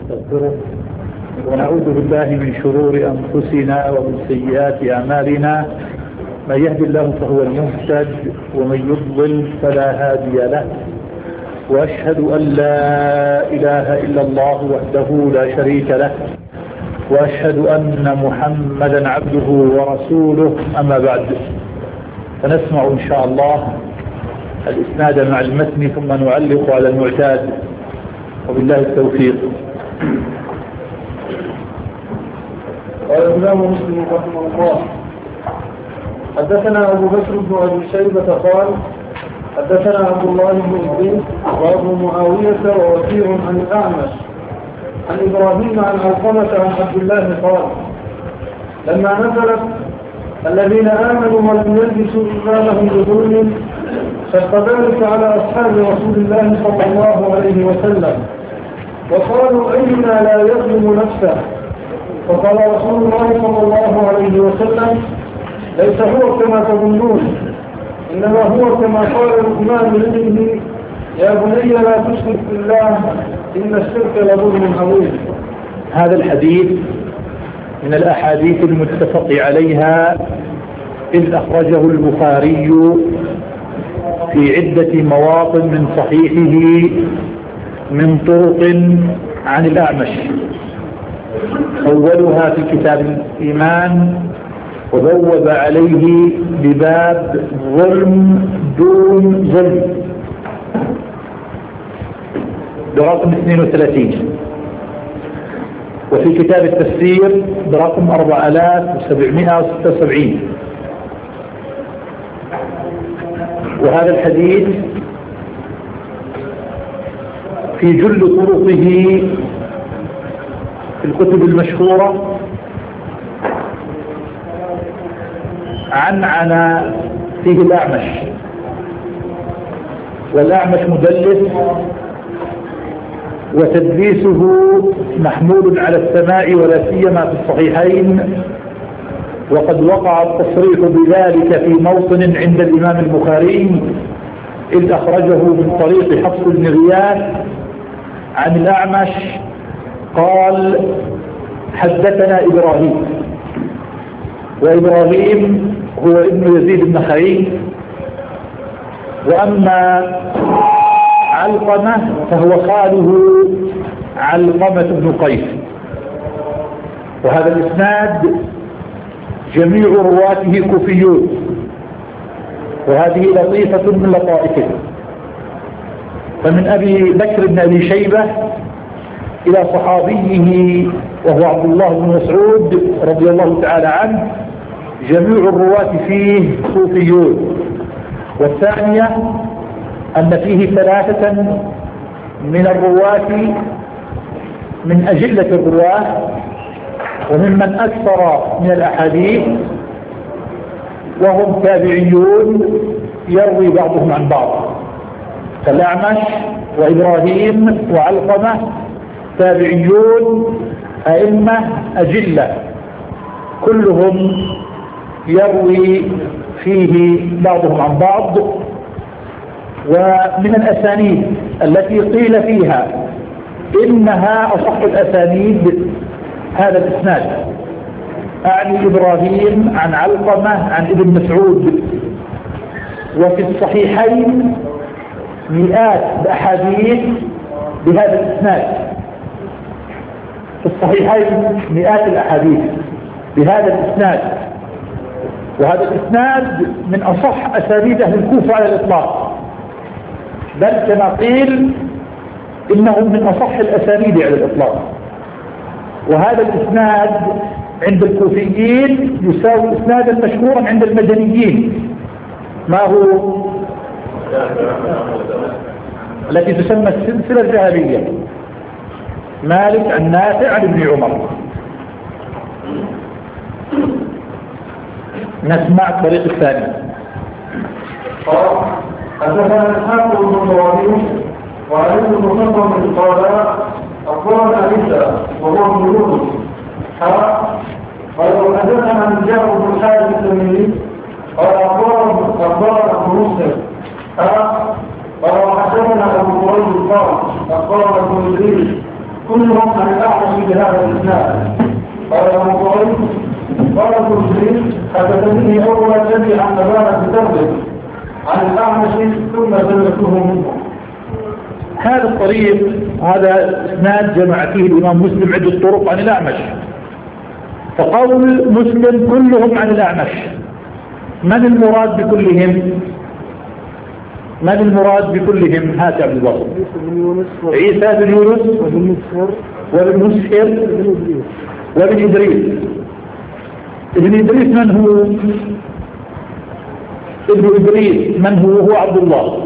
ونستغفره ونعوذ بالله من شرور أنفسنا ومن سيئات أعمالنا. من يهد الله فهو المهتد ومن يضلل فلا هادي له. وأشهد أن لا إله إلا الله وحده لا شريك له، وأشهد أن محمدا عبده ورسوله. أما بعد، فنسمع إن شاء الله الإسناد مع المتن ثم نعلق على المعتاد، وبالله التوفيق. قال الإمام مسلم رحمه الله: حدثنا أبو بكر بن أبي شيبة قال حدثنا عبد الله بن إدريس وأبو معاوية ووكيع عن الأعمش عن إبراهيم عن علقمة عن عبد الله قال: لما نزلت الذين آمنوا ولم يلبسوا إيمانهم بظلم شق ذلك على أصحاب رسول الله صلى الله عليه وسلم، وقالوا: أينا لا يظلم نفسه؟ فقال رسول الله صلى الله عليه وسلم: ليس هو كما تظنون، إنما هو كما قال الإمام لابنه: يا بني لا تشرك بالله إن الشرك لظلم عظيم. هذا الحديث من الأحاديث المتفق عليها، إذ أخرجه البخاري في عدة مواطن من صحيحه من طرق عن الأعمش، أولها في كتاب الإيمان، وبوب عليه بباب ظلم دون ظلم برقم 32، وفي كتاب التفسير برقم 4776. وهذا الحديث في جل طرقه في الكتب المشهورة عن فيه الأعمش، والأعمش مدلس، وتدليسه محمول على السماع ولا سيما في الصحيحين، وقد وقع التصريح بذلك في موطن عند الإمام البخاري، إذ أخرجه من طريق حفص بن غياث عن الأعمش قال: حدثنا إبراهيم. وإبراهيم هو ابن يزيد بن خعيث، وأما علقمة فهو خاله علقمة بن قيس. وهذا الإسناد جميع رواته كوفيون، وهذه لطيفة من لطائفه. فمن أبي بكر بن أبي شيبة إلى صحابيه وهو عبد الله بن مسعود رضي الله تعالى عنه جميع الرواة فيه كوفيون. والثانية أن فيه ثلاثة من الرواة من أجلة الرواة وممن أكثر من الأحاديث، وهم تابعيون يروي بعضهم عن بعض. فالأعمش وإبراهيم وعلقمة تابعيون أئمة أجلة، كلهم يروي فيه بعضهم عن بعض. ومن الأسانيد التي قيل فيها إنها أصح الأسانيد هذا الإسناد، أعني إبراهيم عن علقمة عن ابن مسعود. وفي الصحيحين مئات الأحاديث بهذا الإسناد، في الصحيحين مئات الأحاديث بهذا الإسناد. وهذا الإسناد من أصح أسانيد أهل الكوفة على الإطلاق، بل كما قيل إنه من أصح الأسانيد على الإطلاق. وهذا الإسناد عند الكوفيين يساوي إسنادا مشهورا عند المدنيين، ما هو التي تسمى السلسلة الذهبية: مالك عن نافع عن ابن عمر. نسمع الطريق الثاني. حدثنا إسحاق بن إبراهيم وعلي بن مسلم قال: أخبرنا عيسى وهو ابن يونس قال: حدثنا عن جابر بن الحارث التميمي قال: أخبرنا ابن مسلم قال: وحدثنا أبو قريب قال: أخبرنا ابن إدريس كلهم عن الأعمش بهذا الإسناد. قال أبو قريب قال ابن جرير حدثني أول سمع عن أبان بن عن الأعمش ثم سمعته منه. هذا الطريق هذا إسناد جمع فيه الإمام مسلم عدة طرق عن الأعمش. فقول مسلم كلهم عن الأعمش، من المراد بكلهم؟ من المراد بكلهم؟ هات عبد الله. عيسى بن يونس وابن مسهر وابن إدريس. ابن إدريس من هو؟ ابن إدريس من هو؟ هو عبد الله.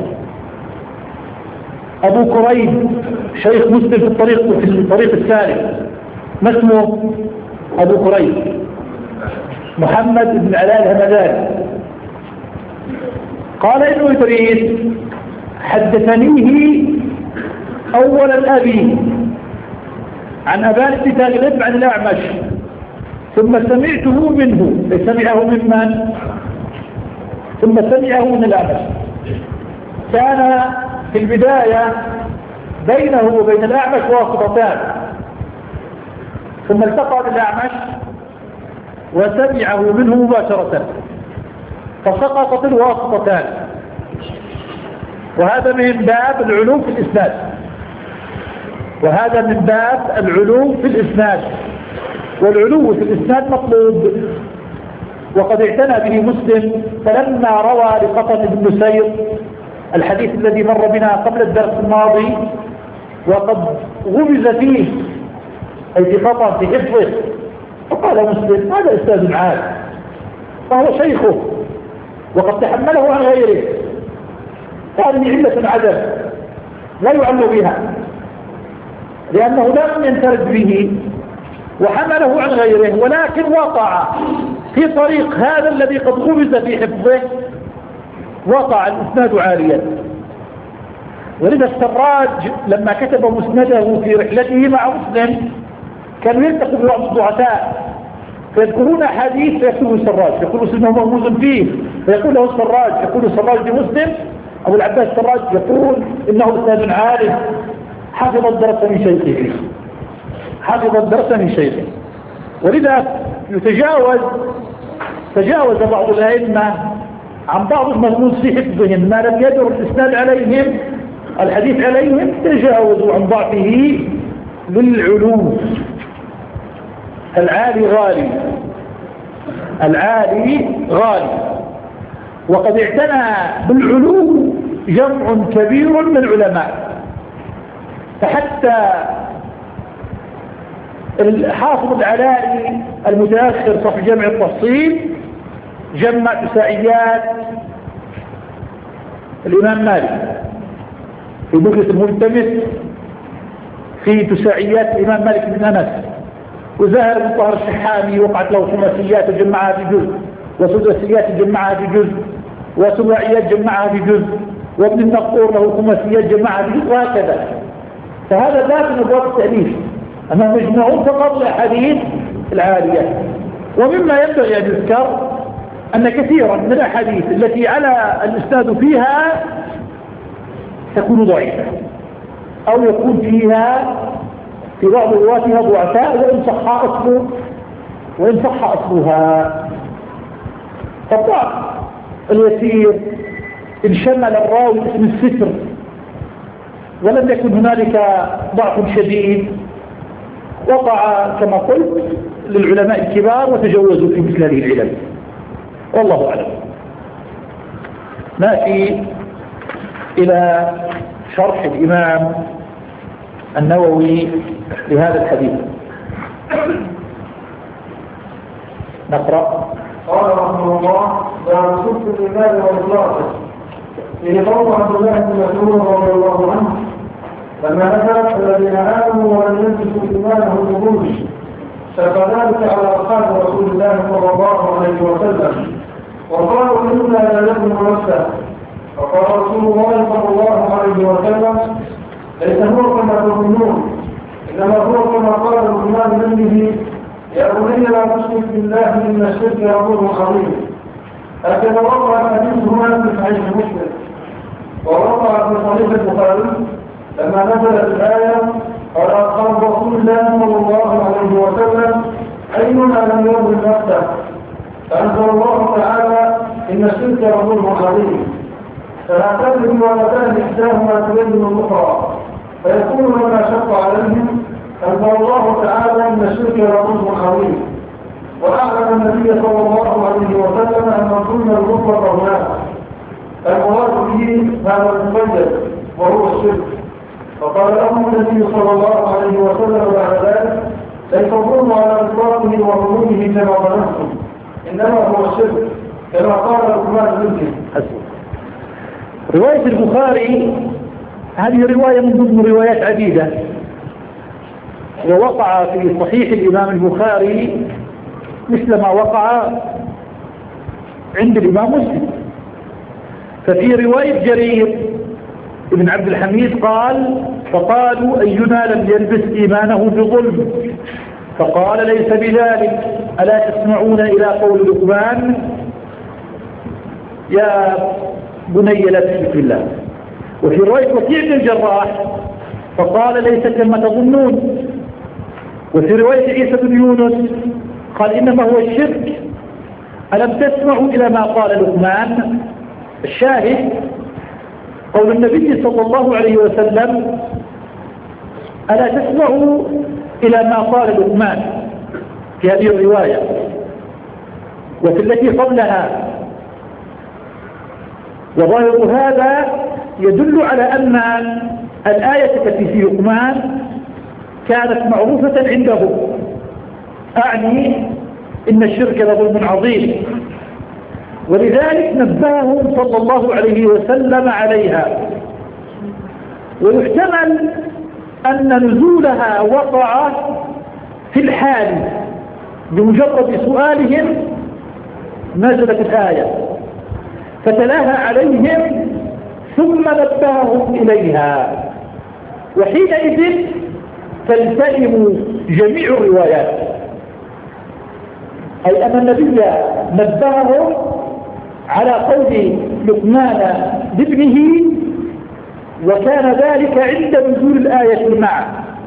أبو كريب شيخ مسلم في الطريق الثالث، ما اسمه؟ أبو كريب محمد بن علاء الهمداني. قال ابن إدريس حدثنيه أولا أبي عن أبان بن تغلب عن الأعمش ثم سمعته منه. سمعه من من؟ ثم سمعه من الأعمش. كان في البداية بينه وبين الأعمش واسطتان، ثم التقى بالأعمش وسمعه منه مباشرة فسقطت الواسطتان. وهذا من باب العلو في الإسناد، وهذا من باب العلو في الإسناد، والعلو في الإسناد مطلوب. وقد اعتنى به مسلم فلما روى لقطن بن نسير الحديث الذي مر بنا قبل الدرس الماضي وقد غمز فيه أي في قطن في حفظه، فقال مسلم هذا أستاذ عاد فهو شيخه وقد تحمله عن غيره، هذه علة عدم لا يعل بها لأنه لم ينفرد به وحمله عن غيره، ولكن وقع في طريق هذا الذي قد غمز في حفظه وقع الإسناد عاليا. ولذا السراج لما كتب مسنده في رحلته مع مسلم كانوا يلتقوا ببعض الضعفاء فيذكرون حديث فيكتبوا السراج، يقول اسمه مهموز فيه فيقول له السراج، يقول السراج لمسلم أبو العباس السراج يقول إنه إسناد عالي حفظ الدرس من شيخه، حفظ الدرس من شيخه. ولذا تجاوز بعض الأئمة عن بعض المهموز في حفظهم ما لم يدر الإسناد عليهم الحديث عليهم، تجاوزوا عن ضعفه للعلو. العالي غالي، العالي غالي. وقد اعتنى بالعلو جمع كبير من العلماء، فحتى الحافظ العلائي المتأخر صاحب جمع التفصيل جمع تساعيات الإمام مالك في بغية الملتمس في تساعيات الإمام مالك بن أنس. وزاهر بن طاهر الشحامي وقعت له خماسيات جمعها في جزء، وسداسيات جمعها في جزء، وسباعيات جمعها في جزء، وابن النقور له خماسيات جمعها في جزء، وهكذا. فهذا باب من أبواب التأليف، أما مجموعون فقط الأحاديث العالية. ومما ينبغي أن يذكر أن كثيرا من الأحاديث التي على الإسناد فيها تكون ضعيفة أو يكون فيها في بعض رواتها ضعفاء وإن صح أصلها. فالضعف اليسير إن شمل الراوي اسم الستر ولم يكن هنالك ضعف شديد وقع كما قلت للعلماء الكبار وتجوزوا في مثل هذه العلل، والله أعلم. نأتي إلى شرح الإمام النووي لهذا الحديث. نقرأ. قال رحمه الله باب صدق الإيمان وإخلاصه. فيه قول عبد الله بن مسعود رضي الله عنه لما نزلت الذين آمنوا ولم يلبسوا إيمانهم بظلم شق ذلك على أصحاب رسول الله صلى الله عليه وسلم وقالوا إنا لا نؤمن نفسه، فقال رسول الله صلى الله عليه وسلم ليس هو كما تظنون، إنما هو كما قال الإمام لابنه يا بني لا تشرك بالله إن الشرك لظلم عظيم. هكذا وقع الحديث هنا في صحيح مسلم، ووقع في صحيح البخاري لما نزلت الآية قال أصحاب رسول الله صلى الله عليه وسلم: أينا لم يظلم نفسه؟ فأنزل الله تعالى: إن الشرك لظلم عظيم، فلا تظلم ولا تهدي إحداهما تبين الأخرى، فيكون لما شق عليهم. أنزل الله تعالى: إن الشرك لظلم عظيم، وأعلم النبي صلى الله عليه وسلم أن الظلم المطلق هناك المراد به هذا المقيد وهو الشرك، فقال لهم النبي صلى الله عليه وسلم بعد ذلك: ليس الظلم على إطلاقه وعمومه كما ظننتم، إنما هو الشرك كما قال لقمان بن رواية البخاري هذه رواية من ضمن روايات عديدة، ووقع في صحيح الإمام البخاري مثل ما وقع عند الإمام مسلم. ففي رواية جرير ابن عبد الحميد قال: فقالوا أينا لم يلبس إيمانه بظلم، فقال: ليس بذلك، ألا تسمعون إلى قول لقمان: يا بني لا تشرك بالله. وفي رواية وكيع بن الجراح فقال: ليس كما تظنون. وفي رواية عيسى بن يونس قال: إنما هو الشرك، ألم تسمعوا إلى ما قال لقمان؟ الشاهد قول النبي صلى الله عليه وسلم: ألا تسمعوا إلى ما قال لقمان، في هذه الرواية. وفي التي قبلها، وظاهر هذا يدل على أن الآية التي في لقمان كانت معروفة عنده، أعني إن الشرك لظلم عظيم، ولذلك نبههم صلى الله عليه وسلم عليها. ويحتمل أن نزولها وقع في الحال بمجرد سؤالهم نزلت الآية فتلاها عليهم ثم نبههم إليها، وحينئذ تلتئم جميع الروايات، أي أن النبي نبههم على قول لقمان لابنه، وكان ذلك عند نزول الآية معه.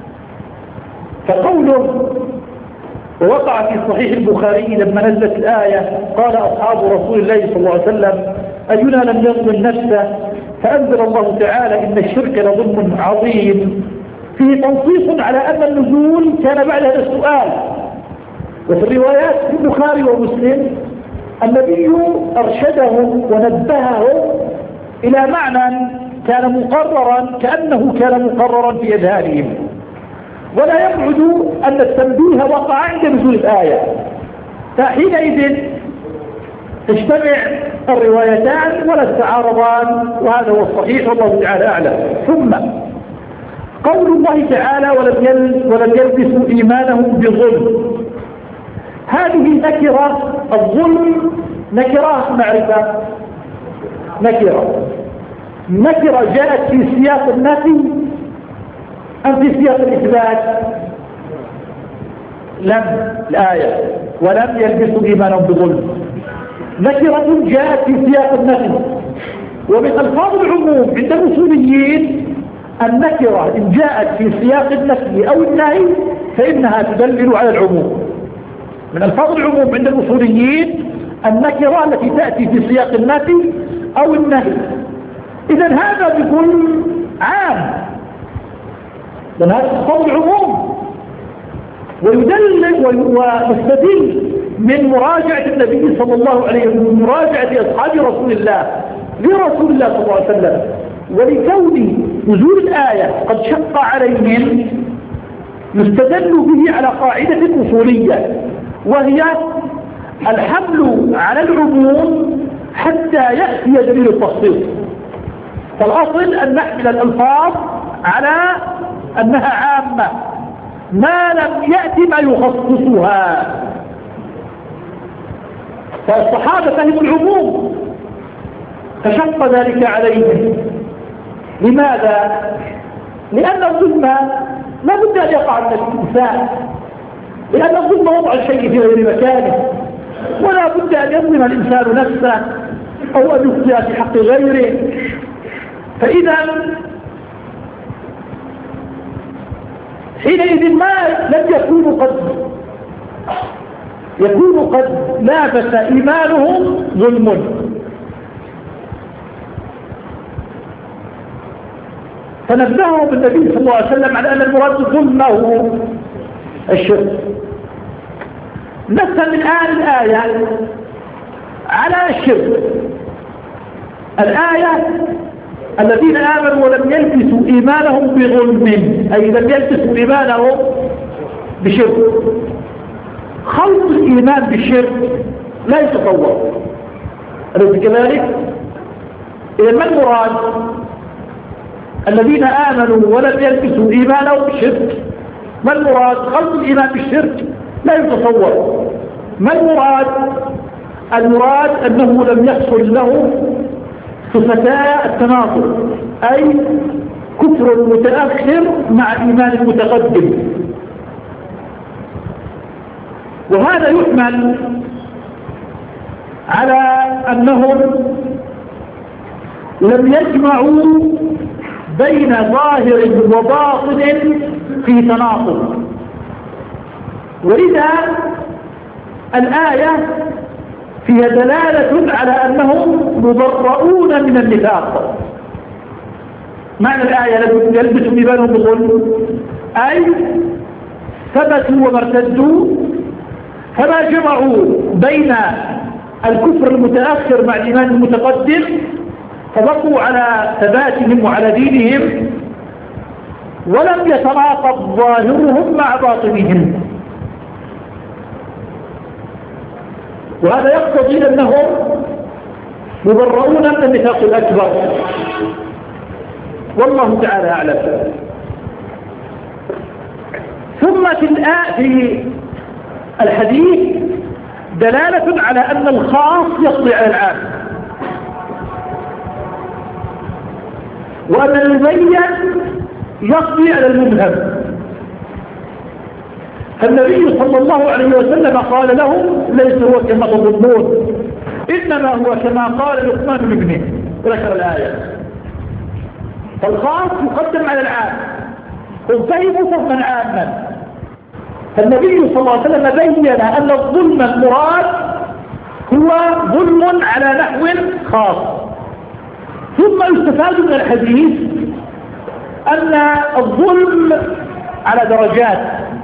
فقوله ووقع في صحيح البخاري لما نزلت الآية قال أصحاب رسول الله صلى الله عليه وسلم: أينا لم يظلم نفسه؟ فأنزل الله تعالى: إن الشرك لظلم عظيم، فيه تنصيص على أن النزول كان بعد هذا السؤال. وفي الروايات في البخاري ومسلم النبي أرشدهم ونبههم إلى معنى كان مقررا، كأنه كان مقررا في أذهانهم، ولا يبعد أن التنبيه وقع عند نزول الآية، فحينئذ تجتمع الروايتان ولا تتعارضان، وهذا هو الصحيح والله تعالى أعلم. ثم قول الله تعالى: ولم يلبسوا إيمانهم بظلم، هذه نكرة. الظلم نكرة معرفة، نكرة جاءت في سياق النفي أم في سياق الإثبات؟ لم الآية ولم يلبسوا إيمانهم بظلم نكرة جاءت في سياق النفي. ومن ألفاظ العموم عند الأصوليين النكرة إن جاءت في سياق النفي أو النهي فإنها تدلل على العموم. من ألفاظ العموم عند الأصوليين النكرة التي تأتي في سياق النفي أو النهي. إذن هذا بكل عام، لأن هذا ألفاظ العموم، ويدلل ويستدل من مراجعة النبي صلى الله عليه وسلم، من مراجعة أصحاب رسول الله لرسول الله صلى الله عليه وسلم، ولكون نزول الآية قد شق عليهم يستدل به على قاعدة أصولية، وهي الحمل على العموم حتى يأتي دليل التخصيص. فالأصل أن نحمل الألفاظ على أنها عامة ما لم يأتي ما يخصصها. فالصحابة فهموا العموم فشق ذلك عليهم. لماذا؟ لأن الظلم لا بد أن يقع من الإنسان، لأن الظلم وضع الشيء في غير مكانه، ولا بد أن يظلم الإنسان نفسه أو أن يخطئ في حق غيره. فإذا حينئذ ما لم يكون قد لابس إيمانهم ظلم. فنبههم النبي صلى الله عليه وسلم على أن المراد ظلمه الشرك. نفهم الآن الآية على الشرك. الآية الذين آمنوا ولم يلبسوا إيمانهم بظلم، أي لم يلبسوا إيمانهم بشرك. خلط الإيمان بالشرك لا يتصور، أليس كذلك؟ إذا ما المراد؟ الذين آمنوا ولم يلبسوا إيمانهم بالشرك، ما المراد؟ خلط الإيمان بالشرك لا يتصور. ما المراد؟ المراد أنه لم يحصل له صفتا التناقض، أي كفر متأخر مع إيمان متقدم. وهذا يحمل على أنهم لم يجمعوا بين ظاهر وباطن في تناقض. ولذا الآية فيها دلالة على أنهم مبرؤون من النفاق. معنى الآية لم يلبسوا إيمانهم بظلم، أي ثبتوا وما ارتدوا، فما جمعوا بين الكفر المتأخر مع الإيمان المتقدم، فبقوا على ثباتهم وعلى دينهم، ولم يتناقض ظاهرهم مع باطنهم. وهذا يقتضي أنهم مبرؤون من النفاق الأكبر، والله تعالى أعلم. ثم في الحديث دلالة على أن الخاص يقضي على العام، وأن المبين يقضي على المبهم. فالنبي صلى الله عليه وسلم قال لهم: ليس هو كما تظنون، إنما هو كما قال لقمان لابنه، وذكر الآية. فالخاص يقدم على العام، هم فهموا فهما عاما. فالنبي صلى الله عليه وسلم بين أن الظلم المراد هو ظلم على نحو خاص. ثم يستفاد من الحديث أن الظلم على درجات،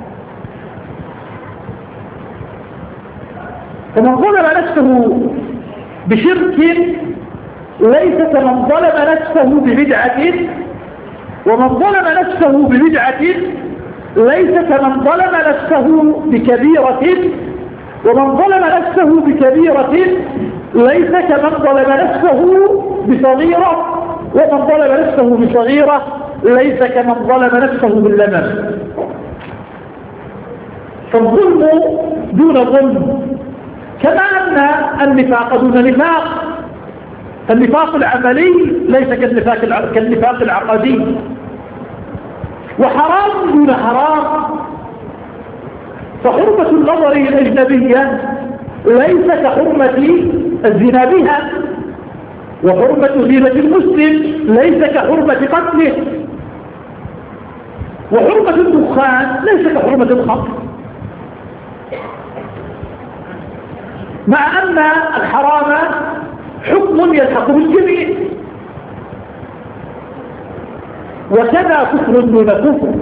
فمن ظلم نفسه بشرك ليس كمن ظلم نفسه ببدعة، ومن ظلم نفسه ببدعة ليس كمن ظلم نفسه بكبيرة، ومن ظلم نفسه بكبيرة ليس كمن ظلم نفسه بصغيرة، ومن ظلم نفسه بصغيرة ليس كمن ظلم نفسه باللمم. فالظلم دون ظلم، كما أن النفاق دون نفاق. النفاق العملي ليس كالنفاق العقدي، وحرام دون حرام. فحرمة النظر الأجنبية ليس كحرمة الزنا بها، وحرمة زينة المسلم ليس كحرمة قتله، وحرمة الدخان ليس كحرمة الخمر. مع أن الحرام حكم يلحق بالجميع، وكذا كفر دون كفر،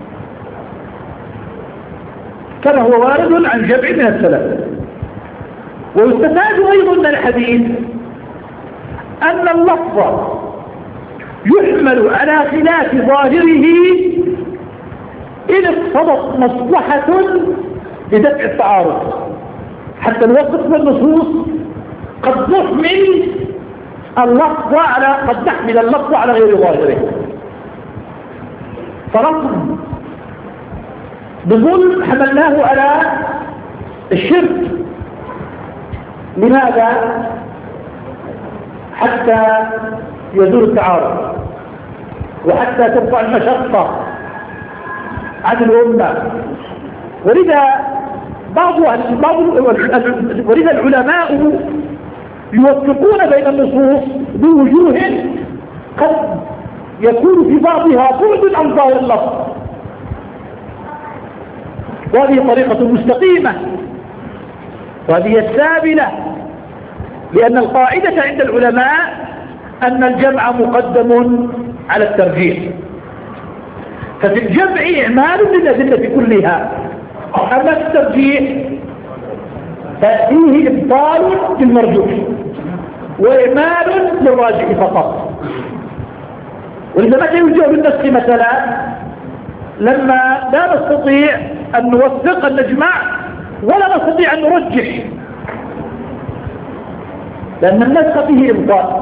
كما هو وارد عن جمع من السلف. ويستفاد أيضا من الحديث أن اللفظ يحمل على خلاف ظاهره إن اقتضت مصلحة لدفع التعارض، حتى الوصف والنصوص قد تحمل اللفظ على غير ظاهره. فرقم بظلم حملناه على الشرك. لماذا؟ حتى يزول التعارض، وحتى ترفع المشقة عن الأمة. ولذا ولذا العلماء يوفقون بين النصوص بوجوه قد يكون في بعضها بعد عن ظاهر اللفظ، وهذه طريقة مستقيمة، وهذه السابلة، لأن القاعدة عند العلماء أن الجمع مقدم على الترجيح، ففي الجمع إعمال للأدلة كلها، أما الترجيح ففيه إبطال للمرجوح وإعمال للراجح فقط. ولذا متى يوجه بالنسخ مثلا لما لا نستطيع أن نوثق أن نجمع ولا نستطيع أن نرجح، لأن النسخ فيه إبطال،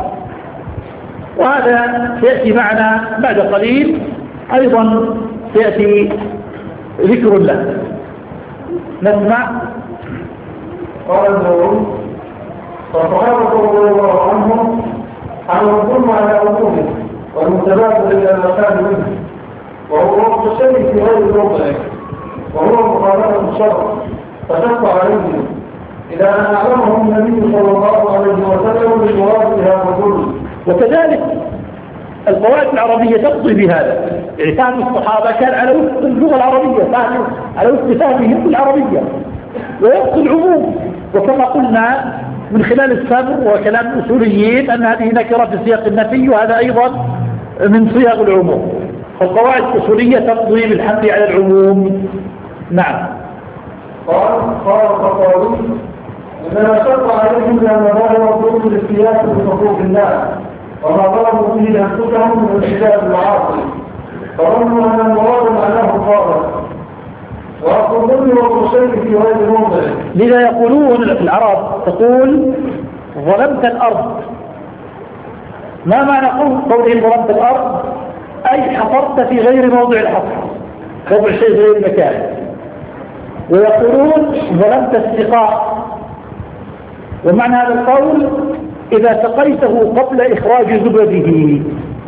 وهذا سيأتي معنا بعد قليل أيضا سيأتي ذكر له. نسمع. قال النووي: فالصحابة رضي الله عنهم حملوا الظلم على أموره والمتبادل إلى المكان منه، وهو وقت الشيء في غير موضعه، وهو مخالفة الشرع، فشق عليهم إلى أن أعلمهم النبي صلى الله عليه وسلم بالمراد بهذا الظلم. وكذلك القواعد العربية تقضي بهذا، يعني فهم الصحابة كان على وفق اللغة العربية، على وفق فهمهم العربية ويبقى العموم. وكما قلنا من خلال السبر وكلام الأصوليين أن هذه نكرة في سياق النفي، وهذا أيضا من صيغ العموم. فالقواعد الأصولية تقضي بالحمل على العموم. نعم. قال الخطابي: إنما شق عليهم لأن ظاهر الظلم للسياسة بحقوق الله وما ظلموا فيه أنفسهم من ارتكاب المعاصي، فظنوا أن المراد معناه صالح، وأصل الظلم وأصل الشيء في غير موضعه. لذا يقولون العرب تقول ظلمت الأرض. ما معنى قولهم ظلمت الأرض؟ أي حفرت في غير موضع الحفر، موضع الشيء في غير المكان. ويقولون ظلمت السقاء، ومعنى هذا القول إذا سقيته قبل إخراج زبده،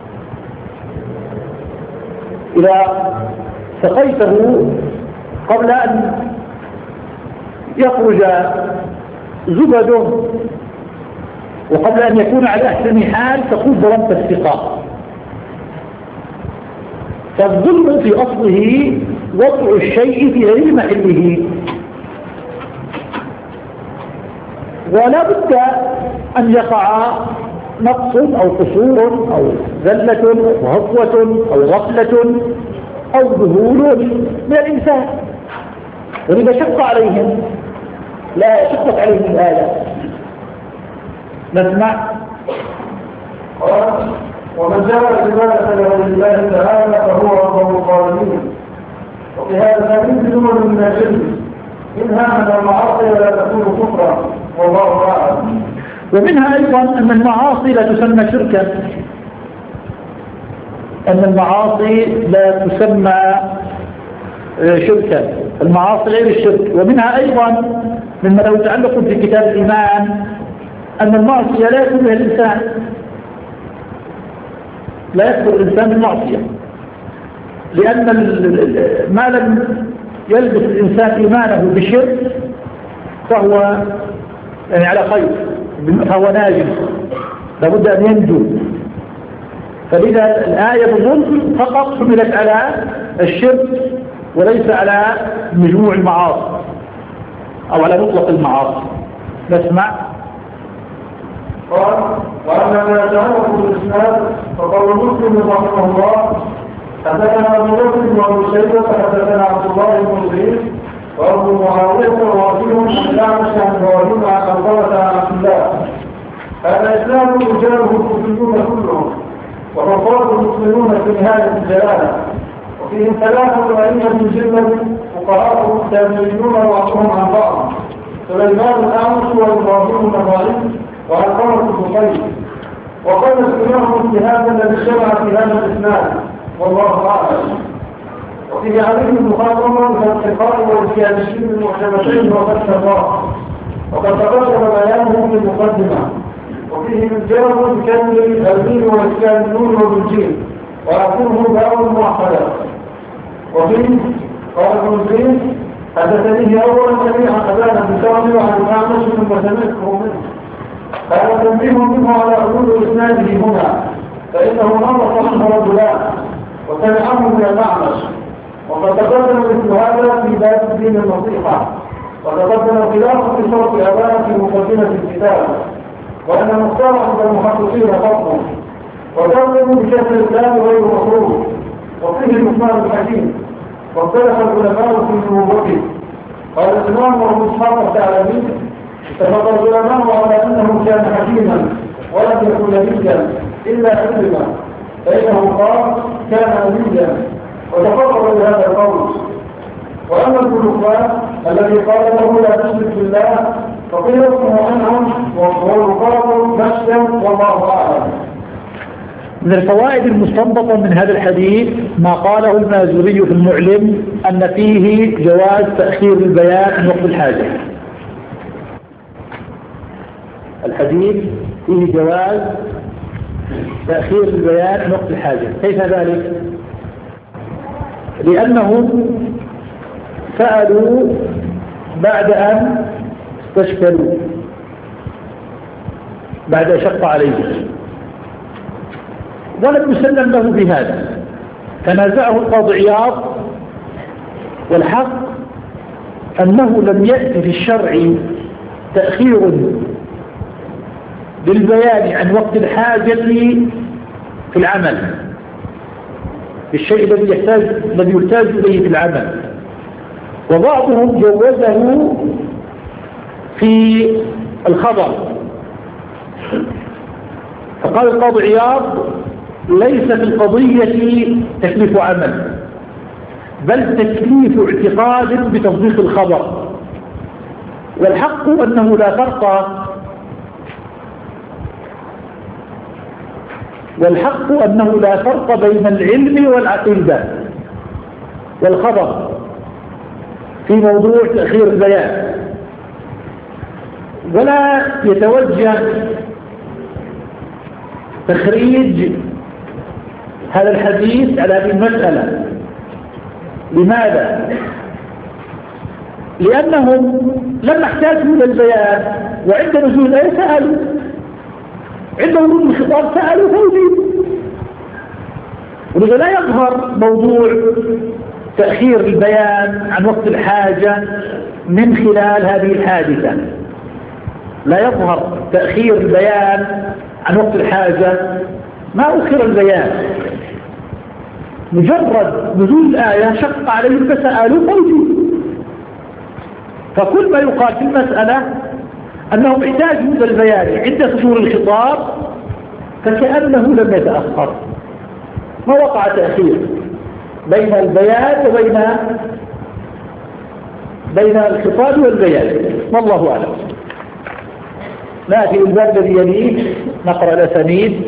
إذا سقيته قبل أن يخرج زبده وقبل أن يكون على أحسن حال تقول ظلمت السقاء. فالظلم في أصله وضع الشيء في غير محله، ولا بد أن يقع نقص أو قصور أو زلة أو هفوة أو غفلة أو ذهول من الإنسان، ولذا شق عليهم، لا شقت عليهم الآية. نسمع. ومن جعل العبادة لغير الله تعالى فهو رب الظالمين. وفي هذا الحديث جمل من الجن، منها أن المعاصي لا تكون كفرا والله أعلم. ومنها أيضا أن المعاصي لا تسمى شركا، أن المعاصي لا تسمى شركا، المعاصي غير الشرك. ومنها أيضا مما له تعلق في كتاب الإيمان أن المعصية لا يكون بها الإنسان، لا يكبر الإنسان بالمعصية، لأن ما لم يلبس الإنسان إيمانه بالشرك فهو يعني على خير، فهو ناجي، لابد أن ينجو. فلذا الآية بالظلم فقط حملت على الشرك وليس على مجموع المعاصي أو على مطلق المعاصي. نسمع. قال: وأما ما جعله الإسلام فقول مسلم رحمه الله: حدثنا أبو بكر وأبو شيبة حدثنا عبد الله بن زيد وأبو معاوية وأبيهم عن الأعمش عن إبراهيم عن علقمة عن عبد الله: هذا إسلام رجاله الكوفيون كلهم، وفقاد المسلمون في نهاية الجلالة، وفيهم 83 جلة فقهاء تابعيون بعضهم عن بعض: سليمان الأعمش وإبراهيم النخعي وعلقمة البخاري. وقال سمعهم في هذا الذي شرع في هذا الإسلام والله أعلم. وفيه عليه المخاطرة والاتقاء والكيانشين المعجبتين وفتح الله، وقد تقدم بيانه في المقدمة. وفيه من جرم بكامل الدين وإسكان النون والجين ويكونه بأول موحدة. وفيه قال ابن زيد: حدثني أولا جميعا أبانا بشرم وعن الأعمش ثم سمعته منه. هذا تنبيه منه على حدود إسناده هنا، فإنه نظر عنه رجلان وسمعه من الأعمش، وقد تقدم مثل هذا في باب الدين النصيحة، وتقدم خلافه في شرط الأذان في مقدمة الكتاب، وأن مختار عند المحققين فضل، وتقدم بشكل الإسلام غير مطلوب، وفيه الإسلام الحكيم، واختلف العلماء في نبوته. قال الإمام أبو إسحاق الثعلبي: اتفق العلماء على أنه كان حكيما ولم يكن نبيا إلا علما، فإنه قال كان نبيا، وتفرغ بهذا القول. وأما الكلفان الذي قال له لا تشرك بالله فقيل اسمه عنهم ويقال مشيا، والله أعلم. من الفوائد المستنبطة من هذا الحديث ما قاله المازوري في المعلم أن فيه جواز تأخير البيان عن وقت الحاجة. الحديث فيه جواز تأخير البيان عن وقت الحاجة. كيف ذلك؟ لأنهم سألوا بعد أن استشكلوا، بعد أشق عليهم، ولم يسلم له بهذا، تنازعه القاضي عياض. والحق أنه لم يأتي في الشرع تأخير للبيان عن وقت الحاجة في العمل، بالشيء الذي يحتاج إليه في العمل. وبعضهم جوزه في الخبر، فقال القاضي عياض: ليس في القضية تكليف عمل، بل تكليف اعتقاد بتصديق الخبر. والحق أنه لا فرق بين العلم والعقيدة والخبر في موضوع تأخير البيان، ولا يتوجه تخريج هذا الحديث على هذه المسألة. لماذا؟ لأنهم لما احتاجوا إلى البيان وعند نزول الآية سألوا، عند ورود الخطاب سألوا فوجدوا، ولذا لا يظهر موضوع تأخير البيان عن وقت الحاجة من خلال هذه الحادثة. لا يظهر تأخير البيان عن وقت الحاجة، ما أخر البيان، مجرد نزول الآية شق عليهم فسألوا فوجدوا. فكل ما يقال في المسألة أنهم احتاجوا إلى البيان عند صدور الخطاب فكأنه لم يتأخر، ما وقع تأخير بين البيان بين الخطاب والبيان، والله أعلم. نأتي الباب الذي يليه، نقرأ الأسانيد.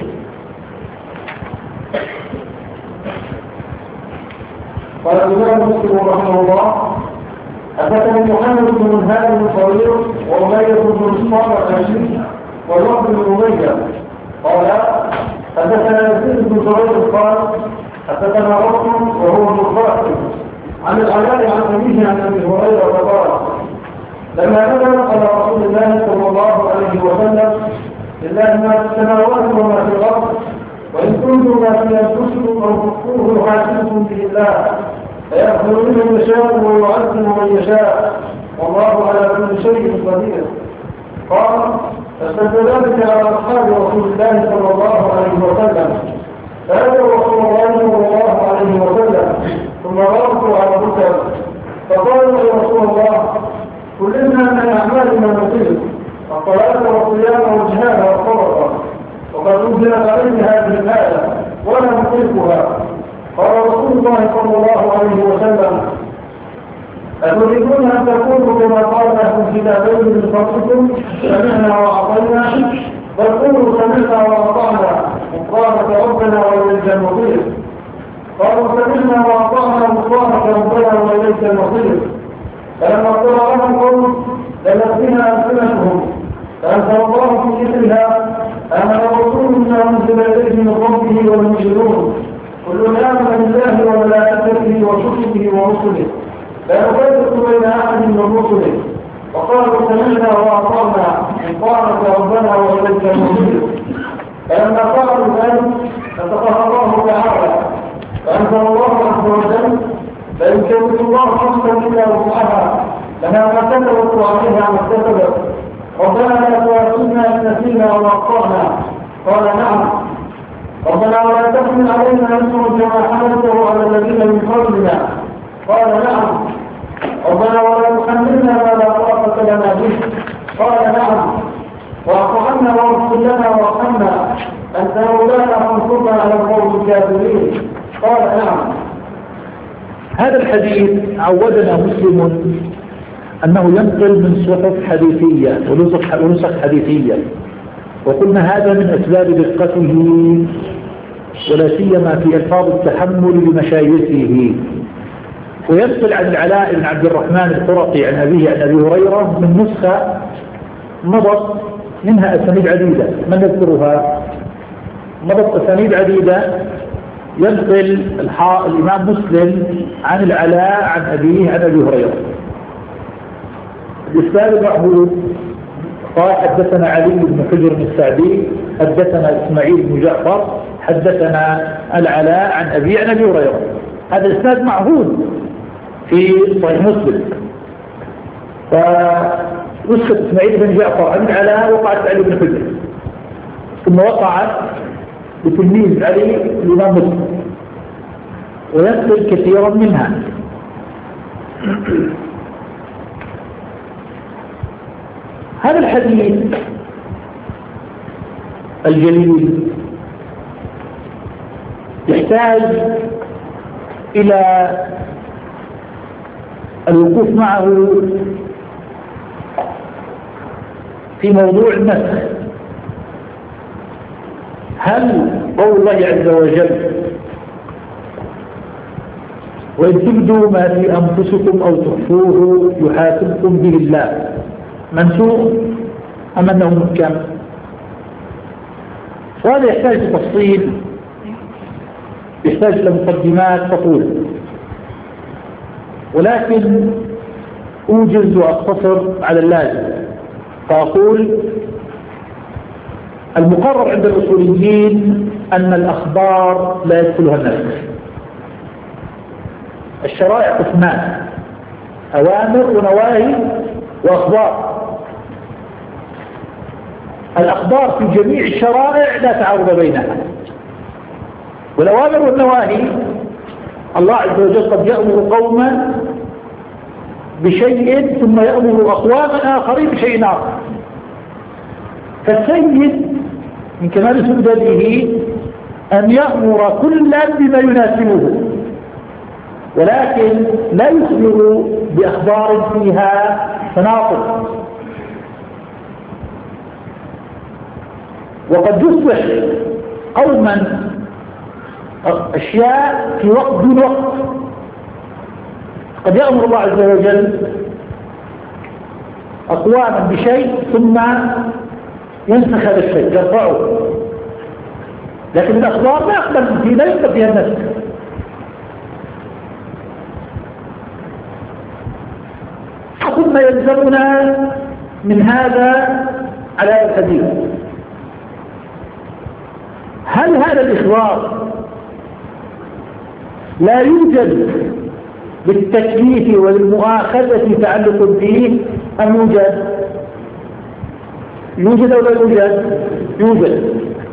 قال الإمام مسلم رحمه الله: حدثني محمد بن منهال الصغير وأمية بن الصالح الأشيم والوفد بن أمية قال حدثنا يزيد بن زرير قال حدثنا رجل وهو ابن القاسم عن العلاء عن أبيه عن أبي هريرة قال: لما نزل على رسول الله صلى الله عليه وسلم: لله ما في السماوات وما في الأرض، وإن كنتم ما في أنفسكم أو تخفوه يحاسبكم به الله، فيغفر من يشاء ويعذب من يشاء، والله على كل شيء قدير. قال: فاشتد ذلك على أصحاب رسول الله صلى الله عليه وسلم، فأتوا رسول الله صلى الله عليه وسلم ثم غرقوا على الركب، فقالوا: يا رسول الله، كلنا من أعمالنا نطيق الصلاة والصيام والجهاد والصدقة، وقد أنزلت عليه هذه الآية ولا نطيقها. قال رسول الله صلى الله عليه وسلم: أتريدون أن تكونوا كما قال أهل الكتابين من قبلكم سمعنا وأطعنا، بل قولوا سمعنا وأطعنا غفرانك ربنا وإليك المصير. قالوا: سمعنا وأطعنا غفرانك ربنا وإليك المصير. فلما اضطر لهم قوم لمت بها ألسنتهم، فأنزل الله في ذكرها: آمن الرسول بما أنزل إليه من ربه والمؤمنون كل آمن بالله وملائكته وكتبه ورسله لا نفرق بين أحد من رسله، وقالوا: سمعنا وأطعنا غفرانك ربنا وإليك المصير. فلما قالوا ذلك نطقها الله تعالى، فأنزل الله عز وجل: لا يكلف الله نفسا إلا وسعها لها ما كسبت وعليها ما اكتسبت ربنا لا تؤاخذنا إن نسينا أو أخطأنا قال نعم ربنا ولا تحمل علينا إصرا كما حملته على الذين من قبلنا قال نعم ربنا ولا تحملنا ما لا طاقة لنا به قال نعم واعف عنا واغفر لنا وارحمنا أنت مولانا فانصرنا على القوم الكافرين قال نعم. هذا الحديث عودنا مسلم أنه ينقل من صحف حديثية ونسخ حديثية، وقلنا هذا من أسباب دقته ولا سيما في ألفاظ التحمل لمشايخه. وينقل عن العلاء بن عبد الرحمن القرقي عن أبيه عن أبي هريرة من نسخة مضت منها أسانيد عديدة من نذكرها، مضت أسانيد عديدة ينقل الإمام مسلم عن العلاء عن أبيه عن أبي هريرة. الإسناد المحفوظ قال حدثنا علي بن حجر السعدي حدثنا إسماعيل بن جعفر حدثنا العلاء عن أبي عن أبي هريرة. هذا الإسناد معهود في صحيح مسلم. فنسخة إسماعيل بن جعفر عن العلاء وقعت علي بن حجر، ثم وقعت بتلميذ علي الإمام مسلم، وينقل كثيرا منها. هذا الحديث الجليل يحتاج إلى الوقوف معه في موضوع النسخ. هل قول الله عز وجل وإن تبدوا ما في أنفسكم أو تخفوه يحاسبكم به الله منسوخ أم أنه محكم؟ وهذا يحتاج لتفصيل، يحتاج إلى مقدمات تطول، ولكن أوجز وأقتصر على اللازم فأقول المقرر عند الأصوليين أن الأخبار لا يدخلها النسخ. الشرائع قسمان: أوامر ونواهي وأخبار. الأخبار في جميع الشرائع لا تعارض بينها، والأوامر والنواهي الله عز وجل قد يأمر قوما بشيء ثم يأمر أقواما آخرين بشيء آخر. فالسيد من كمال سؤدده أن يأمر كلا بما يناسبه، ولكن لا يخبر بأخبار فيها تناقض. وقد يصبح قوما أشياء في وقت دون وقت. قد يأمر الله عز وجل أقواما بشيء ثم ينسخ هذا الشيء يرفعه، لكن الأخبار لا يقبل فيها النسخ. ثم يلزمنا من هذا على الحديث: هل هذا الإخبار لا يوجد بالتكليف والمؤاخذة تعلق به أم يوجد؟ يوجد أو لا يوجد؟ يوجد.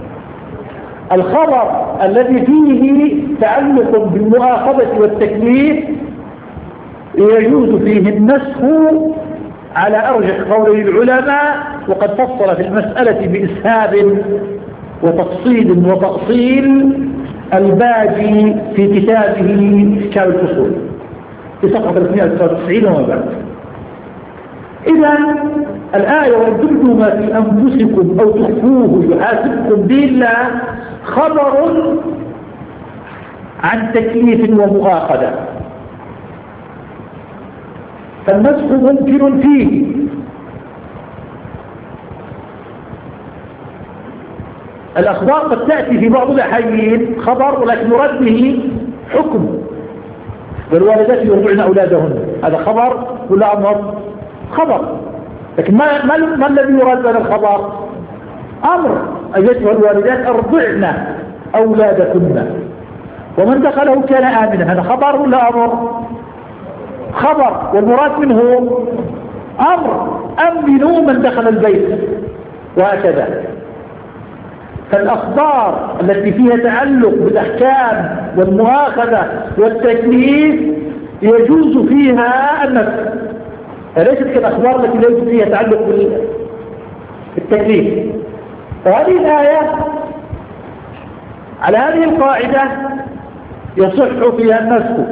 الخبر الذي فيه تعلق بالمؤاخذة والتكليف يجوز فيه النسخ على أرجح قول العلماء، وقد فصل في المسألة بإسهاب وتفصيل وتأصيل الباجي في كتابه إشكال الفصول في صفحة 399 وما بعد. إذن الآية وإن تبدوا ما في أنفسكم أو تخفوه يحاسبكم به الله خبر عن تكليف ومؤاخذة، فالنسخ ممكن فيه. الأخبار قد تأتي في بعض الأحيان خبر ولكن مراد به حكم: والوالدات يرضعن أولادهن، هذا خبر ولا أمر؟ خبر. لكن ما الذي يراد بهذا الخبر؟ أمر: أيتها الوالدات أرضعن أولادكن ومن دخله كان آمنا. هذا خبر ولا أمر؟ خبر والمراد منه أمر، أمنوا من دخل البيت، وهكذا. فالأخبار التي فيها تعلق بالأحكام والمؤاخذة والتكليف يجوز فيها النسخ، فليست كالأخبار التي لا يجوز فيها تعلق بالتكليف. فهذه الآية على هذه القاعدة يصح فيها النسخ.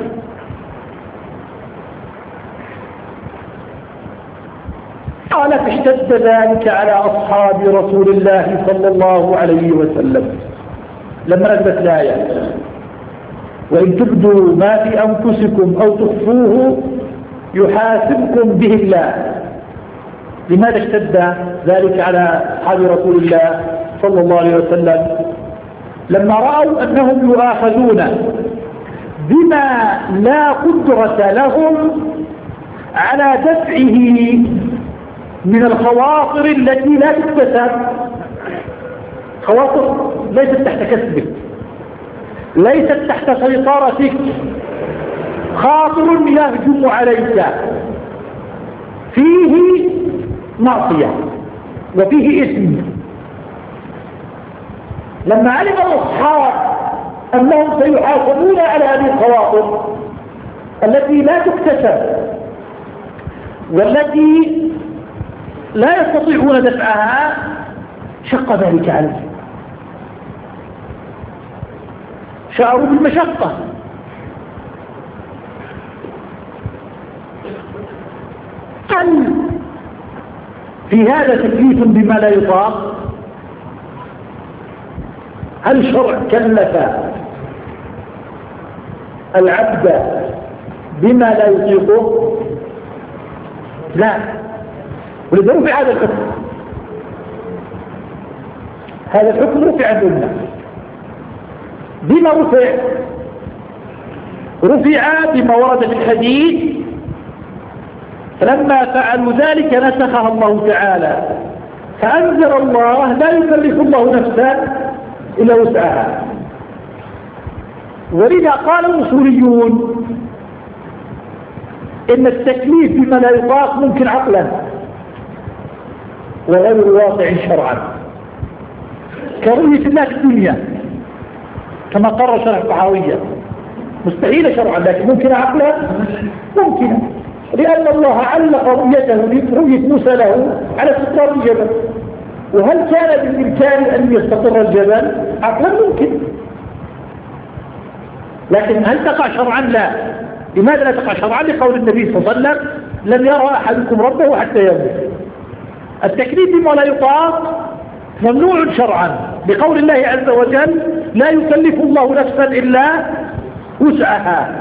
قالت اشتد ذلك على أصحاب رسول الله صلى الله عليه وسلم لما نزلت الآية وإن تبدوا ما في أنفسكم أو تخفوه يحاسبكم به الله. لماذا اشتد ذلك على أصحاب رسول الله صلى الله عليه وسلم؟ لما رأوا أنهم يؤاخذون بما لا قدرة لهم على دفعه من الخواطر التي لا تكتسب، خواطر ليست تحت كسبك، ليست تحت سيطرتك، خاطر يهجم عليك فيه معصية وفيه إثم. لما علم الأصحاب أنهم سيحاسبون على هذه الخواطر التي لا تكتسب والتي لا يستطيعون دفعها شق ذلك عليهم، شعروا بالمشقة. هل في هذا تكليف بما لا يطاق؟ هل الشرع كلف العبد بما لا يطيقه؟ لا. ولذا رفع هذا الحكم، هذا الحكم رفع عندنا. بما رفع؟ رفع بما ورد في الحديث فلما فعلوا ذلك نسخها الله تعالى، فأنزل الله لا يكلف الله نفسا إلا وسعها. ولذا قال الأصوليون إن التكليف بما لا يطاق ممكن عقلا وغير واقع شرعا، كرؤية الله في الدنيا كما قرر شرع الطحاوية، مستحيل شرعا لكن ممكن عقلا، ممكن، لأن الله علق رؤية موسى له على استقرار الجبل، وهل كان بالإمكان أن يستقر الجبل؟ عقلا ممكن، لكن هل تقع شرعا؟ لا. لماذا لا تقع شرعا؟ لقول النبي صلى الله عليه وسلم لن يرى أحدكم ربه حتى يموت. التكليف بما لا يطاق ممنوع شرعا بقول الله عز وجل لا يكلف الله نفسا إلا وسعها.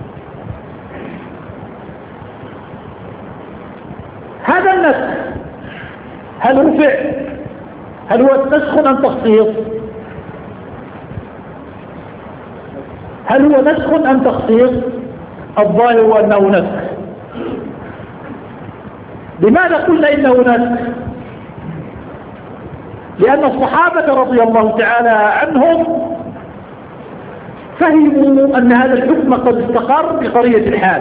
هذا النسخ هل رفع؟ هل هو نسخ أم تخصيص؟ هل هو نسخ أم تخصيص؟ الظاهر هو أنه نسخ. لماذا قلنا إنه نسخ؟ لأن الصحابة رضي الله تعالى عنهم فهموا أن هذا الحكم قد استقر بقرية الحال،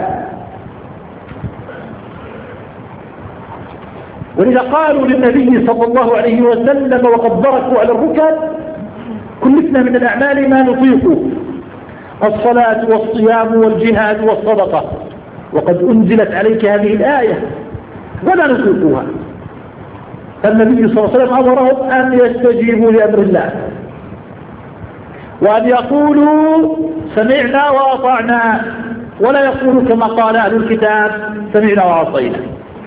ولذا قالوا للنبي صلى الله عليه وسلم وقد بركوا على الركب كلفنا من الأعمال ما نطيقه، الصلاة والصيام والجهاد والصدقة، وقد أنزلت عليك هذه الآية ولا نطيقها. فالنبي صلى الله عليه وسلم أمرهم أن يستجيبوا لأمر الله وأن يقولوا سمعنا وأطعنا، ولا يقولوا كما قال أهل الكتاب سمعنا وعصينا.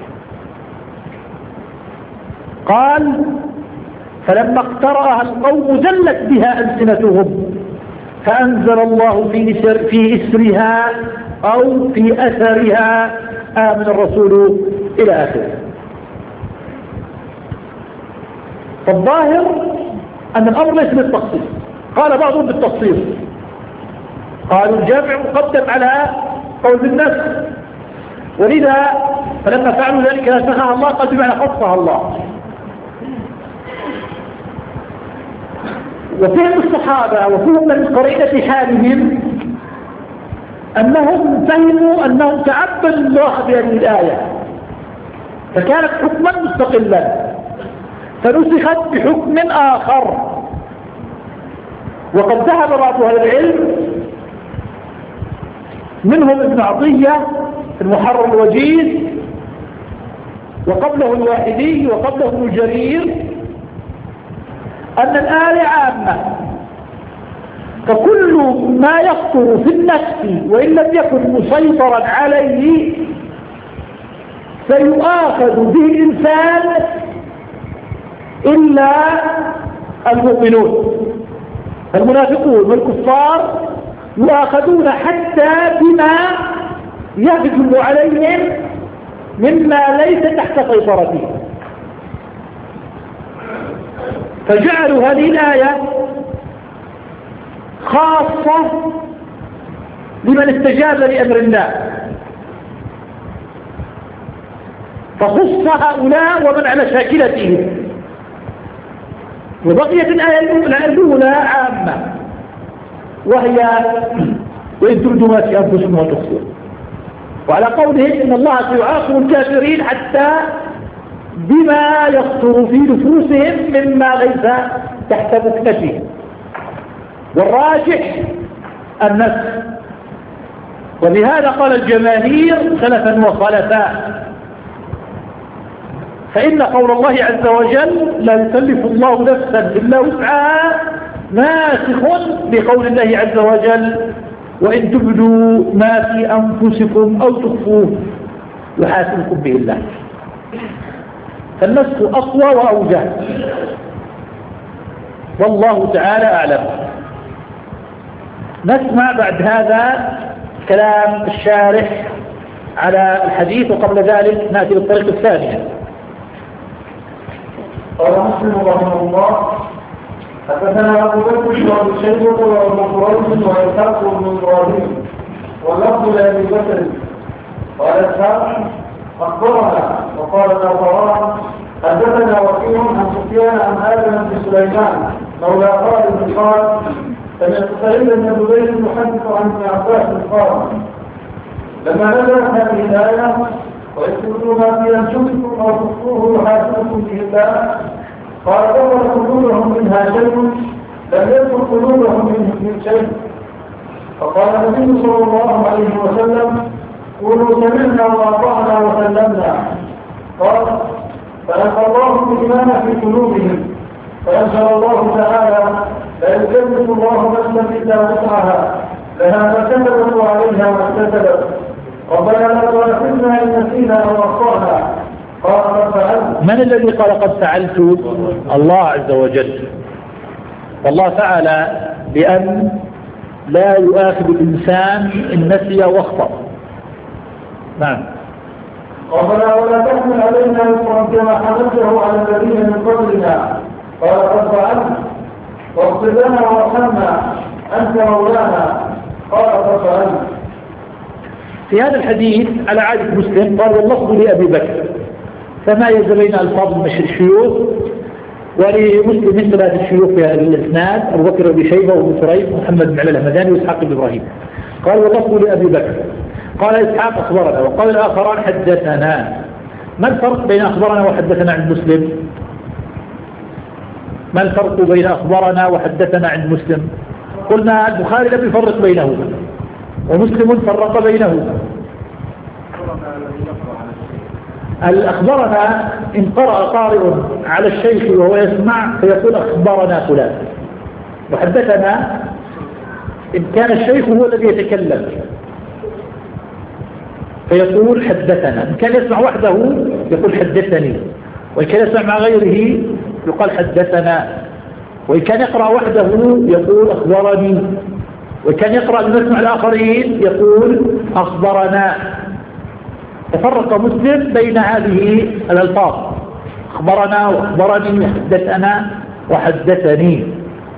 قال فلما اقترأها القوم زلت بها ألسنتهم فأنزل الله في إسرها أو في أثرها آمن الرسول إلى آخره. فالظاهر أن الأمر ليس بالتخصيص، قال بعضهم بالتخصيص، قالوا الجامع مقدم على قول النسخ، ولذا فلما فعلوا ذلك نسخها الله قد بمعنى خصها الله. وفهم الصحابة وفهم من قرينة حالهم أنهم فهموا أنهم تعبدوا الله بهذه الآية فكانت حكما مستقلا فنسخت بحكم آخر. وقد ذهب بعض أهل العلم منهم ابن عطية في المحرر الوجيز وقبله الواحدي وقبله ابن جرير أن الآية عامة، فكل ما يخطر في النفس وإن لم يكن مسيطرا عليه سيؤاخذ به الإنسان إلا المؤمنون. المنافقون والكفار يؤاخذون حتى بما يغلب عليهم مما ليس تحت سيطرتهم، فجعلوا هذه الآية خاصة لمن استجاب لأمر الله، فخص هؤلاء ومن على شاكلتهم، وبقيت الآية الأولى عامة وهي وإن تبدوا ما في أنفسكم وتخفوا، وعلى قولهم إن الله سيعاقب الكافرين حتى بما يخطر في نفوسهم مما ليس تحت مكنتهم، والراجح النسخ. ولهذا قال الجماهير سلفا وخلفا، فإن قول الله عز وجل لا يكلف الله نفسا إلا وسعها ناسخ بقول الله عز وجل وإن تبدوا ما في أنفسكم أو تخفوه يحاسبكم به الله. فالنسخ أقوى وأوجه، والله تعالى أعلم. نسمع بعد هذا كلام الشارح على الحديث، وقبل ذلك نأتي بالطريق الثانية. قال مسلم رحمه الله حدثنا أبو بكر وأبو شيبة وأبو قريش وإسحاق بن إبراهيم واللفظ لأبي بكر قال إسحاق أخبرنا وقال الآخران حدثنا وكيع عن سفيان عن آدم بن سليمان مولى خالد قال سمعت سعيد بن جبير يحدث عن ابن عباس قال لما نزلت هذه الآية ويكتبون ما في أنفسكم أو تخفوه يحاسبكم به الله قال دخل قلوبهم منها شيء لم يدخل قلوبهم من شيء، فقال النبي صلى الله عليه وسلم قولوا سمعنا وأطعنا وسلمنا. قال فألقى الله الإيمان في قلوبهم فأنزل الله تعالى لا يكلف الله نفسا إلا وسعها لها ما كسبت وعليها ما اكتسبت ربنا لا تؤاخذنا إن نسينا أو أخطأنا. قال قد فعلت. من الذي قال قد فعلت؟ الله عز وجل. والله فعل بأن لا يؤاخذ الإنسان إن نسي واخطأ. نعم. ربنا ولا تحمل علينا إصرا كما حملته على الذين من قبلنا. قال قد فعلت. واغفر لنا وارحمنا أنت مولانا. قال قد فعلت. في هذا الحديث على عادة مسلم قال واللفظ لأبي بكر، فما يزال بين ألفاظ الشيوخ، ولمسلم من ثلاثة الشيوخ في هذا الإسناد أبو بكر بن شيبة وابن سريج ومحمد بن علي الهمداني وإسحاق بن إبراهيم. قال واللفظ لأبي بكر، قال إسحاق أخبرنا وقال الآخران حدثنا. ما الفرق بين أخبرنا وحدثنا عند مسلم؟ ما الفرق بين أخبرنا وحدثنا عند مسلم؟ قلنا البخاري لم يفرق بينهما ومسلم فرق بينهما. الأخبرنا إن قرأ قارئ على الشيخ وهو يسمع فيقول أخبرنا فلان، وحدثنا إن كان الشيخ هو الذي يتكلم فيقول حدثنا، إن كان يسمع وحده يقول حدثني، وإن كان يسمع مع غيره يقال حدثنا، وإن كان يقرأ وحده يقول أخبرني، وإن كان يقرأ المسمع الآخرين يقول أخبرنا. تفرق مسلم بين هذه الألفاظ أخبرنا وأخبرني وحدثنا وحدثني.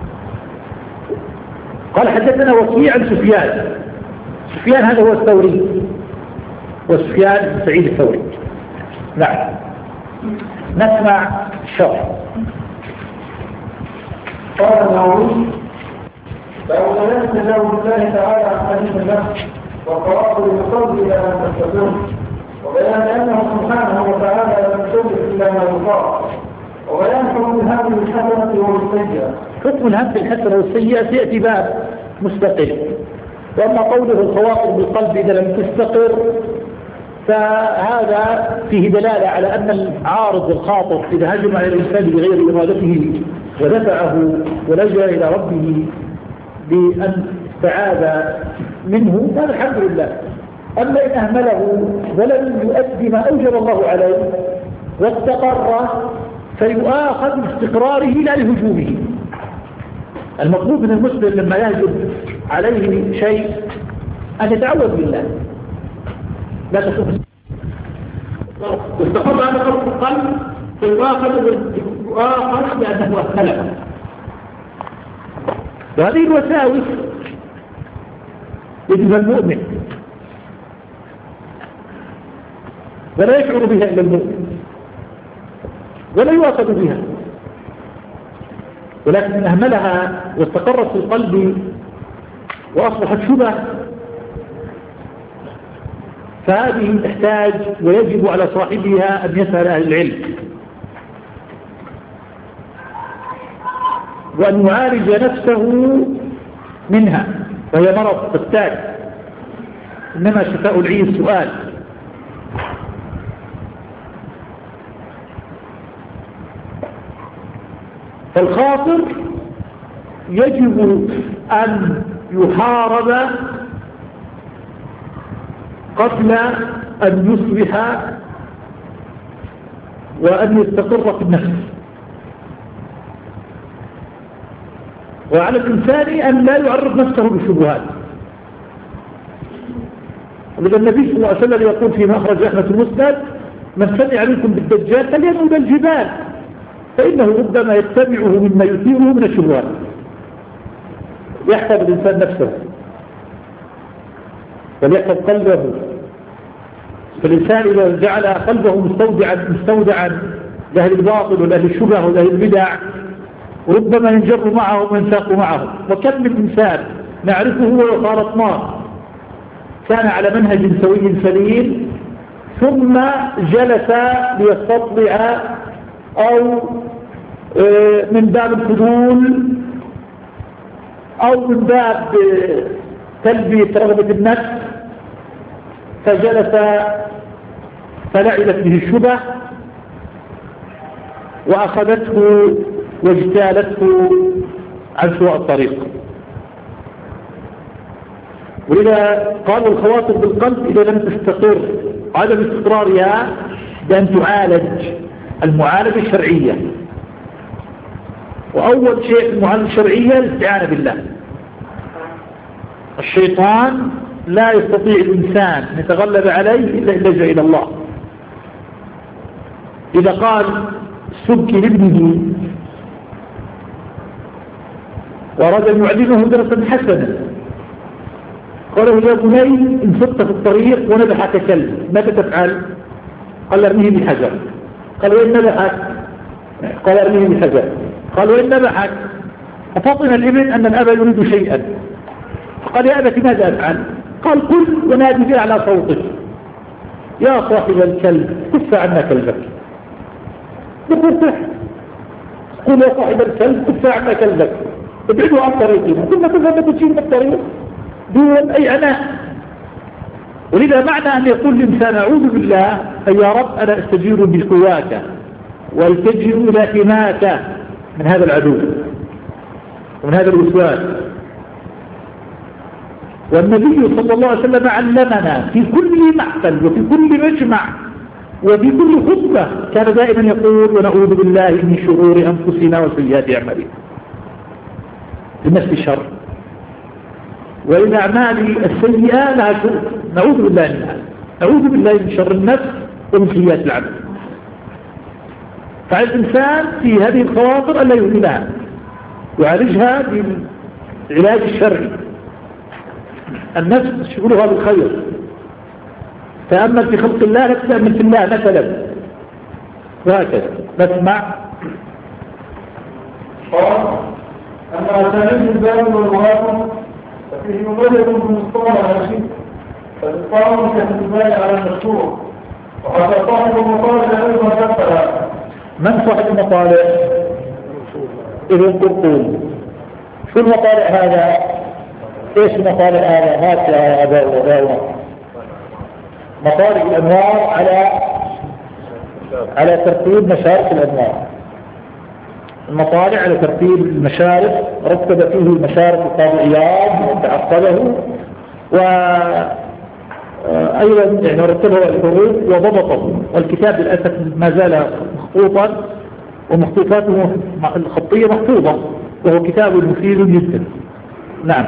قال حدثنا وكيع عن سفيان. سفيان هذا هو الثوري وسفيان بن سعيد الثوري. نعم. نسمع الشرح. قال النووي فأولا تجاوز الله تعالى عن حديث النفس والخواطر يصلي إلى أن تستقر، وبيان أنه سبحانه وتعالى لم يشرك إلا ما يطاع، وبيان حكم الهم بالحسنة والسيئة. حكم الهم بالحسنة والسيئة سيأتي باب مستقل. وأما قوله الخواطر بالقلب إذا لم تستقر فهذا فيه دلالة على أن العارض الخاطر إذا هجم على الإنسان بغير إرادته ودفعه ولجأ إلى ربه بأن استعاذ منه هذا الحمد لله. أما إن أهمله ولم يؤدي ما أوجب الله عليه واستقر فيؤاخذ باستقراره لا لهجومه. المطلوب من المسلم لما يهجم عليه شيء أن يتعوذ بالله، لا تكون واستقر على قلب القلب فيؤاخذ بأنه أهمله. وهذه الوساوس يجب المؤمن ولا يشعر بها إلا المؤمن ولا يؤاخذ بها، ولكن إن أهملها واستقرت في القلب وأصبحت شبه فهذه تحتاج ويجب على صاحبها أن يسأل أهل العلم وأن يعالج نفسه منها، وهي مرض فتاك، إنما شفاء العي السؤال. فالخاطر يجب أن يحارب قبل أن يصبح وأن يستقر في النفس. وعلى الإنسان أن لا يعرض نفسه بالشبهات. ولذا النبي صلى الله عليه وسلم يقول في مخرج أحمد المسند: من سمع منكم بالدجال فليدعو إلى الجبال فإنه ربما يتبعه مما يثيره من الشبهات. يحفظ الإنسان نفسه وليحفظ قلبه. فالإنسان إذا جعل قلبه مستودعا لأهل الباطل ولأهل الشبه ولأهل البدع ربما ينجر معه وينساق معه. وكم من إنسان نعرفه وصارت كان على منهج سوي سليم ثم جلس ليستطلع أو من باب الفضول أو من باب تلبية رغبة النفس فجلس فلعبت به الشبه وأخذته واجتالته عن سواء الطريق. ولذا قالوا الخواطر بالقلب إذا لم تستقر عدم استقرارها بأن تعالج المعالجة الشرعية. وأول شيء المعالجة الشرعية الاستعانة بالله. الشيطان لا يستطيع الإنسان أن يتغلب عليه إلا إن لجأ إلى الله. إذا قال سبكي لابنه وأراد أن يعلمه درسا حسنا قال له: يا بني إن صدت في الطريق ونبحك كلب ماذا تفعل؟ قال: ارميه بحجر. قال: وإن نبحك؟ قال: ارميه بحجر. قال: وإن نبحك؟ ففطن الابن أن الأب يريد شيئا فقال: يا أبت ماذا أفعل؟ قال: قل ونادي به على صوتك: يا صاحب الكلب كف عنا كلبك. قل: يا صاحب الكلب كف عنا كلبك، ابعدوا عن طريقنا. ثم تذهب تجيب الطريق دون أي عناء. ولذا معنى أن يقول الإنسان أعوذ بالله أي يا رب أنا أستجير بقواك والتجئ إلى حماك من هذا العدو ومن هذا الوسواس. والنبي صلى الله عليه وسلم علمنا في كل محفل وفي كل مجمع وفي كل خطبة كان دائما يقول: ونعوذ بالله من شرور أنفسنا وسيئات أعمالنا. لنفس الشر والأعمال السيئة لها شر، نعوذ بالله منها، نعوذ بالله من شر النفس ومن سيئات العمل. فعلى الإنسان في هذه الخواطر ألا يهملها، يعالجها بالعلاج الشرعي. النفس شغلها بالخير، تأمل في خلق الله لا تتأمل في الله مثلا، وهكذا. نسمع. قال: أما أسانيد الباب والمواقف ففيه مبلغ من مصطلح الشيء فالإطلاق كالإجمال على المشهور. وحتى صاحب المطالع أيضا ذكر. من صاحب المطالع؟ ابن قرطبي. شو المطالع هذا؟ ايش المطالع هذا؟ هات يا أباؤنا. مطالع الأنوار على ترتيب مشارف الأنوار. المطالع على ترتيب المشارف، رتب فيه مشارف القاضي عياض وتعقبه، وأيضا يعني رتبه الحروف وضبطه. والكتاب للأسف ما زال مخطوطا، ومخطوطاته الخطية محفوظة، وهو كتاب مفيد جدا. نعم.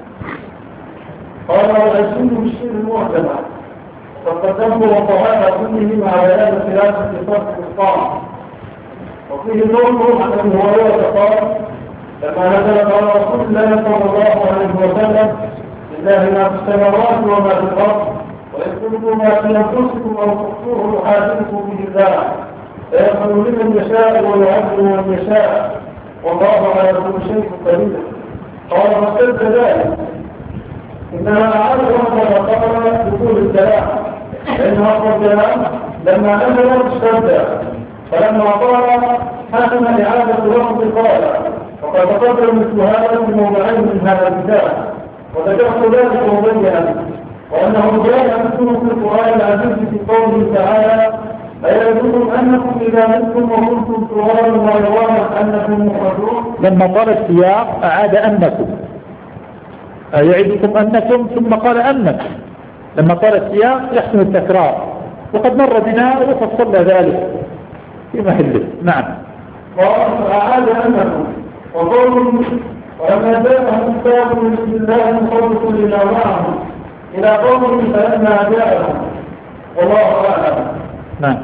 قال والعشرين بالشيء المعتمد فقدمت وطوائع كله مع بيان خلافة صرف الإسلام. وفيه نور عن ابي هريرة قال لما نزل قال رسول الله صلى الله عليه وسلم لله ما في السماوات وما في الأرض ويكتبوا ما في أنفسكم أو تخفوه يحاسبكم به الله فيغفر لمن يشاء ويعذب من يشاء والله على كل شيء قدير. قال فاشتد ذلك إنها أعادها كما قال دخول الكلام لأن أصل الكلام لما نزل اشتد فلما قال حسن إعادة لفظ قال وقد تقدم مثل هذا في موضعين من هذا الكتاب وذكرت ذلك مبينا وأنه جاء مثله في القرآن العزيز في قوله تعالى أيعدكم أنكم إذا متم وكنتم ترابا وعظاما أنكم مخرجون. لما قال السياق أعاد أنكم، يعدكم أنكم ثم قال أنكم. لما قال السياق يحسن التكرار، وقد مر بنا وفصلنا ذلك في محله. نعم. قال أعاد أنكم وقوله ولما جاءهم كتاب من عند الله مخلص لما معهم إلى قوله فلما جاءهم والله أعلم. نعم.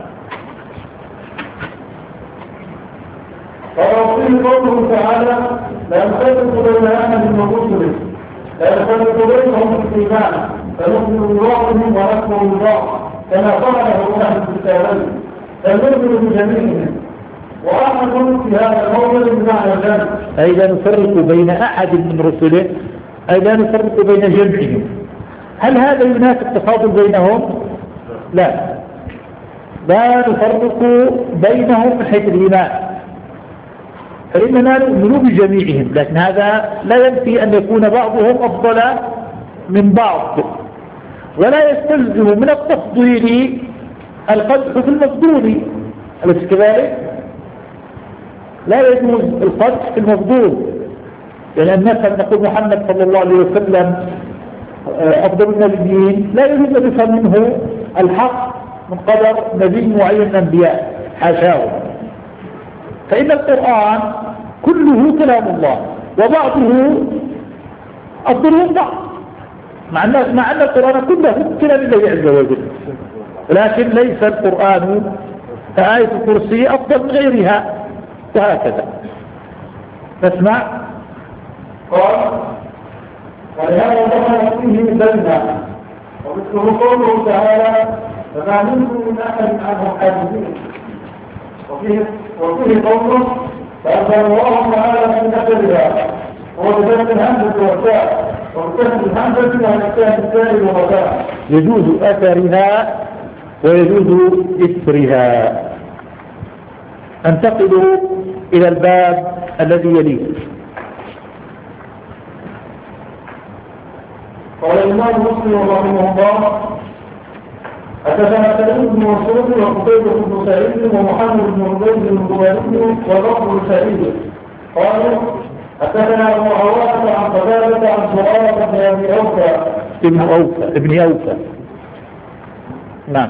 وفيه قوله تعالى لا نفرق بين أحد من رسله لا نفرق بينهم في الإيمان فنؤمن ببعضهم ونكفر ببعض كما قاله أهل الكتابين فنؤمن بجميعهم وأحد في هذا الموضع بمعنى ذلك أي لا نفرق بين أحد من رسله، أي لا نفرق بين جمعهم. هل هذا ينافي التفاضل بينهم؟ لا نفرق بينهم من حيث الإيمان، فإننا نؤمن بجميعهم، لكن هذا لا ينفي أن يكون بعضهم أفضل من بعض، ولا يستلزم من التفضيل القدح في المفضول. أليس كذلك؟ لا يجوز القدح في المفضول، يعني الناس نقول محمد صلى الله عليه وسلم أفضل من النبيين، لا يجوز أن يفهم منه الحق من قدر نبي معين من الأنبياء، حاشاه. فإن القرآن كله كلام الله وبعضه أفضل من بعض، مع أن القرآن كله كلام الله عز وجل، لكن ليس القرآن آية الكرسي أفضل من غيرها، وهكذا. نسمع. قال ولهذا ظهر فيه مثلنا ومثله قوله تعالى فما منكم من أحد عنه حاجزين وفيه قوله فأنزل الله تعالى في نفسها هو بذات الهمزة والتاء وبكسر الهمزة عن التاء والتاء يجوز أثرها ويجوز إثرها. انتقل إلى الباب الذي يليه. قال الإمام مسلم رحمه الله حدثنا سعيد بن منصور وقتيبة بن سعيد ومحمد بن عبيد بن زبير وضرب سعيد قالوا حدثنا أبو عوانة عن قتادة عن زرارة بن أبي أوفى ابن أوفى. نعم.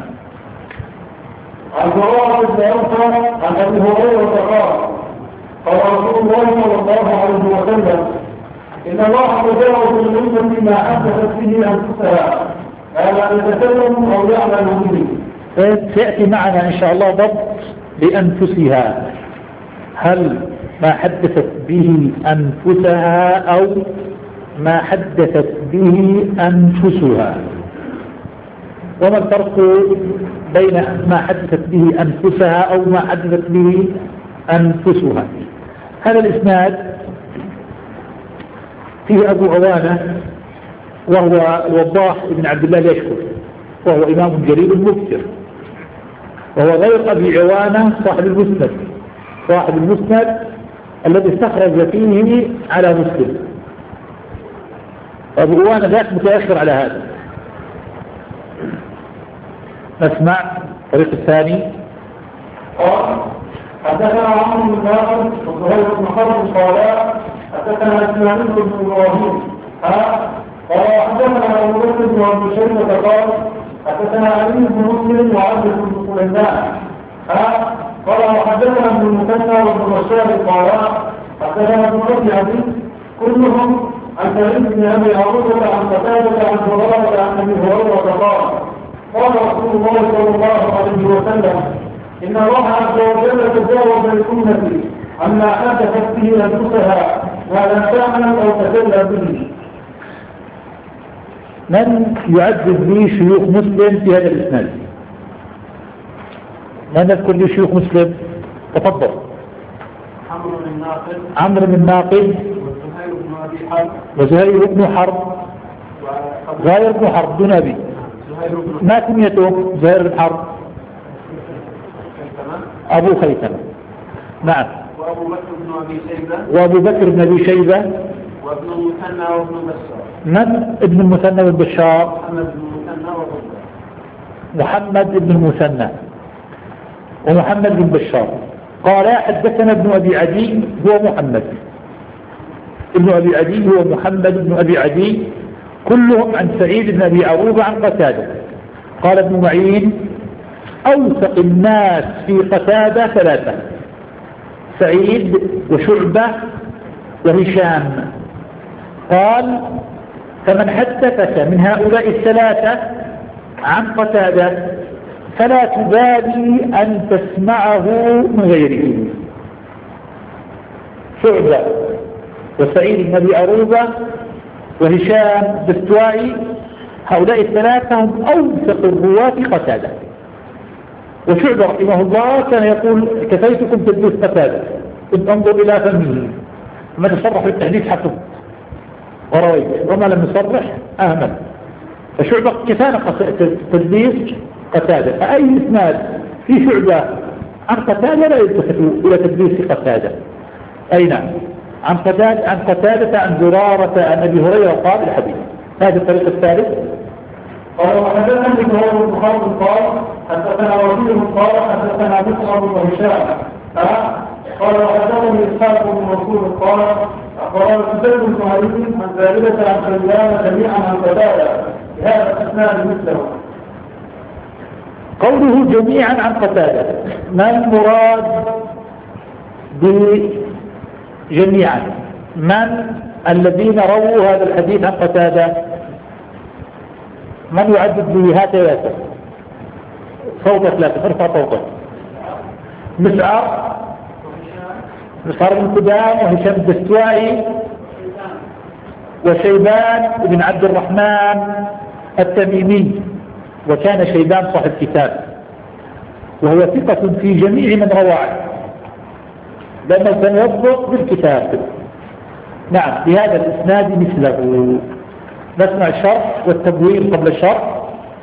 عن زرارة بن أوفى عن أبي هريرة قال رسول الله صلى الله عليه وسلم إن الله تجاوز للأمة ما حدثت به أنفسها لا يتكلم أو يعمل به. سيأتي معنا إن شاء الله ضبط بأنفسها، هل ما حدثت به أنفسها أو ما حدثت به أنفسها، وما الفرق بين ما حدثت به أنفسها أو ما حدثت به أنفسها. هذا الإسناد فيه أبو عوانة وهو الوضاح بن عبد الله اليشكر، وهو إمام جليل مكثر، وهو غير أبي عوانة صاحب المسند الذي استخرج فيه على مسلم. أبو عوانة ذاك متأخر على هذا. نسمع الطريق الثاني. قال حدثنا عمرو بن باقر وزهير بن حرب قال حدثنا اسماعيل بن ابراهيم قال حدثنا ابو بكر بن ابي شيبه قال حدثنا علي بن مسلم وعبد بن سليمان قال حدثنا ابن المثنى وابن بشار قال حدثنا ابن ابي عدي كلهم عن سعيد بن ابي عروبه عن قتاده عن هريره عن ابي هريره قال رسول الله صلى الله عليه وسلم إن الله عز وجل تجاوز لأمتي عما حدثت به أنفسها ما لم تعمل أو تجلى به. من يعدد لي شيوخ مسلم في هذا الإسناد؟ من نذكر لي شيوخ مسلم؟ تفضل. عمرو بن ناقد وزهير بن حرب زهير بن حرب دون أبي. ما كنيته زهير بن حرب؟ أبو خيثمة. نعم. وأبو بكر بن أبي شيبة وابن المثنى وابن بشار. من ابن المثنى وابن بشار؟ محمد بن المثنى ومحمد بن بشار. قال حدثنا ابن أبي عدي هو محمد ابن أبي عدي هو محمد بن أبي عدي كلهم عن سعيد بن أبي عروبة عن قتادة. قال ابن معين أوثق الناس في قتادة ثلاثة: سعيد وشعبة وهشام. قال فمن حدثك من هؤلاء الثلاثة عن قتادة فلا تبالي أن تسمعه من غيره. شعبة وسعيد بن أبي عروبة وهشام الدستوائي هؤلاء الثلاثة هم أوثق الرواة قتادة. وشعبة رحمه الله كان يقول كفيتكم تدليس قتادة كنت انظر إلى فمه ما تصرح بالتحديث حسب ورويت وما لم يصرح أهمل. فشعبة كفانا تدليس قتادة. فأي إسناد في شعبة عن قتادة لا يلتفت إلى تدليس قتادة. أي نعم عن قتادة عن زرارة عن أبي هريرة قال الحديث. هذا الطريق الثالث. قال وحدثنا ابن خالد قال حدثنا وكيل قال حدثنا مسعر بن هشام قال وحدثني اسحاق بن منصور قال اخبرنا سفيان بن علي عن زائدة عن سلمان جميعا عن قتادة بهذا الاسناد مثله. قوله جميعا عن قتادة ما المراد بجميعا؟ من الذين رووا هذا الحديث عن قتادة؟ من يعدد لي هات ياسر؟ صوتك لا ترفع صوتك. مسعر بن قدام وهشام الدستوائي وشيبان بن عبد الرحمن التميمي، وكان شيبان صاحب كتاب وهو ثقة في جميع من روى عنه لأنه كان يضبط بالكتاب. نعم بهذا الإسناد مثله. نسمع الشرح والتبويب قبل الشرح.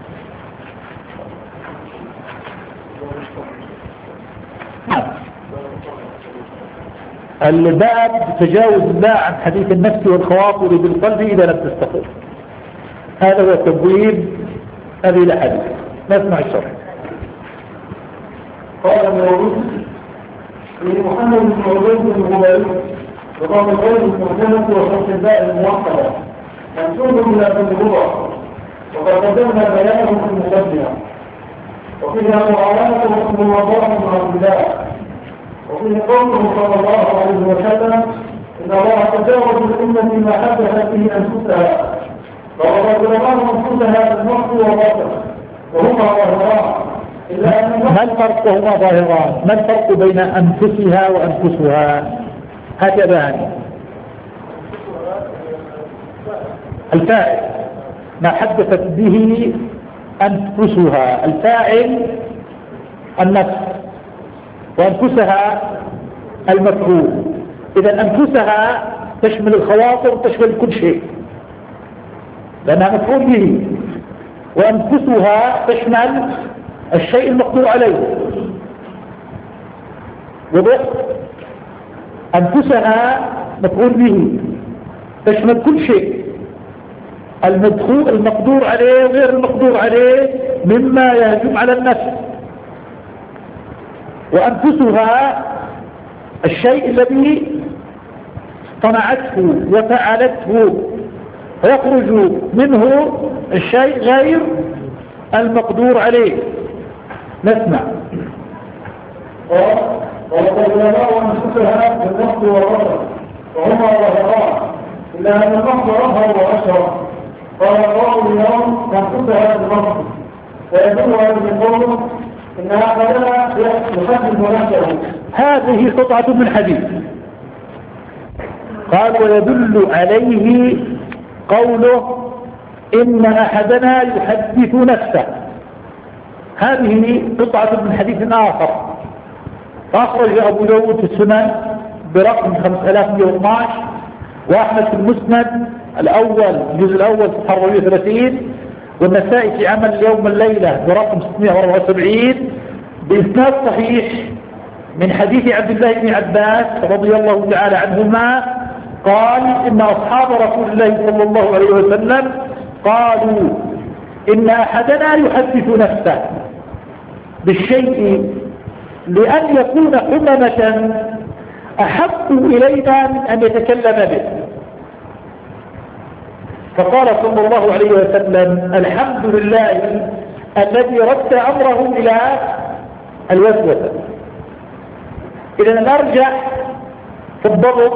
الباب تجاوز الله عن حديث النفس والخواطر بالقلب إذا لم تستقر. هذا هو تبويب أبي الحديث. نسمع الشرح. قال النووي في محمد بن عبيد بن هبيل وقام الغير المعتمد وشرح الباء الموحدة منسوب إلى ابن رضا وقد قدمنا بيانه في المقدمة وفيها معاونة رسول الله بن عبد الله وفيه قوله صلى الله عليه وسلم إن الله تجاوز للأمة ما حدثت به أنفسها وقد ظلموا أنفسها بالنص والبطل وهما ظاهران. ما الفرق وهما ظاهران؟ ما الفرق بين أنفسها وأنفسها؟ هكذا الفاعل ما حدثت به أنفسها، الفاعل النفس، وأنفسها المفعول. إذا أنفسها تشمل الخواطر، تشمل كل شيء. لأنها مفعول به، وأنفسها تشمل الشيء المقدور عليه. وضع أنفسها مفعول به تشمل كل شيء، المقدور عليه وغير المقدور عليه مما يهجم على النفس. وأنفسها الشيء الذي صنعته وفعلته، ويخرج منه الشيء غير المقدور عليه. نسمع. وقد يرى أنفسها بالنصب والرفع وهما ظاهران، إلا أن النصب أظهر وأشهر. قال الله اليوم أنفسها بالنصب، ويدل هذه قوله إنها بدل يحدث نفسه. هذه قطعة من حديث. قال ويدل عليه قوله إن أحدنا يحدث نفسه. هذه قطعة من حديث آخر أخرج أبو داود في السنن برقم 5112، وأحمد في المسند الأول الجزء الأول صفحة 430، والنسائي في عمل اليوم والليلة برقم 674 بإسناد صحيح من حديث عبد الله بن عباس رضي الله تعالى عنهما قال إن أصحاب رسول الله صلى الله عليه وسلم قالوا إن أحدنا يحدث نفسه بالشيء لأن يكون حممة أحب إلينا من أن يتكلم به. فقال صلى الله عليه وسلم الحمد لله الذي رد أمره إلى الوسوسة. إذا الأرجح في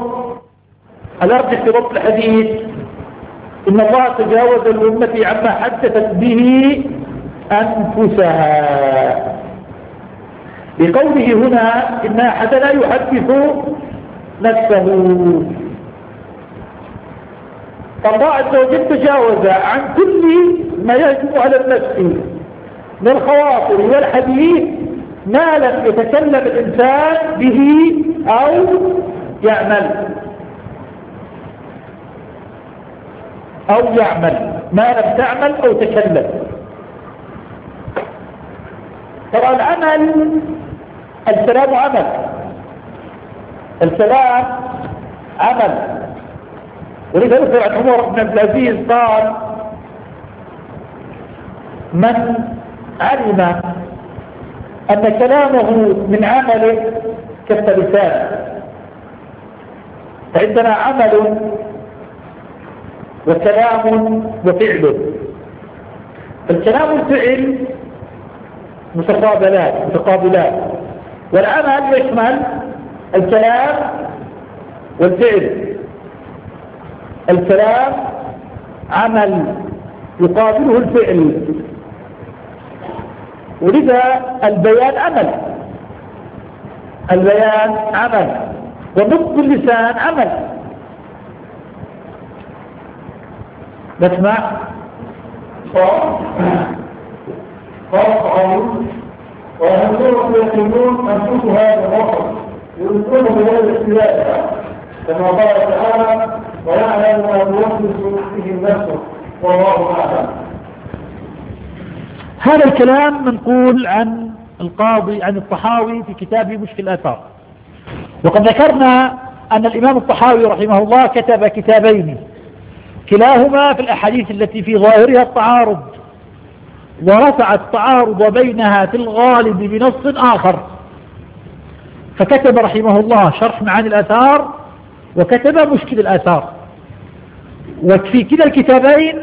ضبط الحديث إن الله تجاوز الأمة عما حدثت به أنفسها، بقوله هنا إن أحدنا يحدث نفسه. فالله عز وجل تجاوز عن كل ما يجب على النفس من الخواطر والحديث ما لم يتكلم الإنسان به أو يعمل ما لم تعمل أو تكلم. ترى العمل الكلام عمل ولذا يذكر عن عمر بن عبد العزيز قال من علم أن كلامه من عمله كالتلسان. فعندنا عمل وكلام وفعل. الكلام والفعل متقابلات، والعمل يشمل الكلام والفعل. الكلام عمل يقابله الفعل، ولذا البيان عمل، ونطق اللسان عمل. نسمع. ويهدون يقولون أنفسها بالوسط يريدون بغير اختلافها كما قال تعالى ويعلم ما يوسوس به نفسه والله أعلم. هذا الكلام منقول عن الطحاوي في كتابه مشكل الآثار. وقد ذكرنا أن الإمام الطحاوي رحمه الله كتب كتابين كلاهما في الأحاديث التي في ظاهرها التعارض، ورفع التعارض بينها في الغالب بنص آخر. فكتب رحمه الله شرح معاني الآثار وكتب مشكل الآثار، وفي كلا الكتابين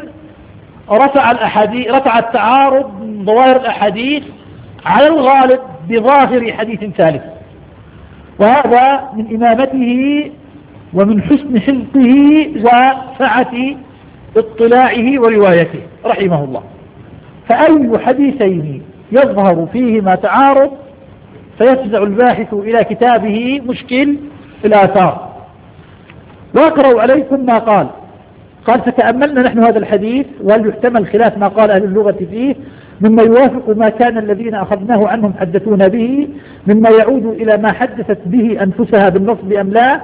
رفع التعارض من ظواهر الأحاديث على الغالب بظاهر حديث ثالث. وهذا من إمامته ومن حسن حفظه وسعة اطلاعه وروايته رحمه الله. فأي حديثين يظهر فيهما تعارض فيفزع الباحث إلى كتابه مشكل الآثار. وأقرأ عليكم ما قال فتأملنا نحن هذا الحديث وهل يحتمل خلاف ما قال أهل اللغة فيه مما يوافق ما كان الذين أخذناه عنهم حدثون به، مما يعود إلى ما حدثت به أنفسها بالنصب أم لا.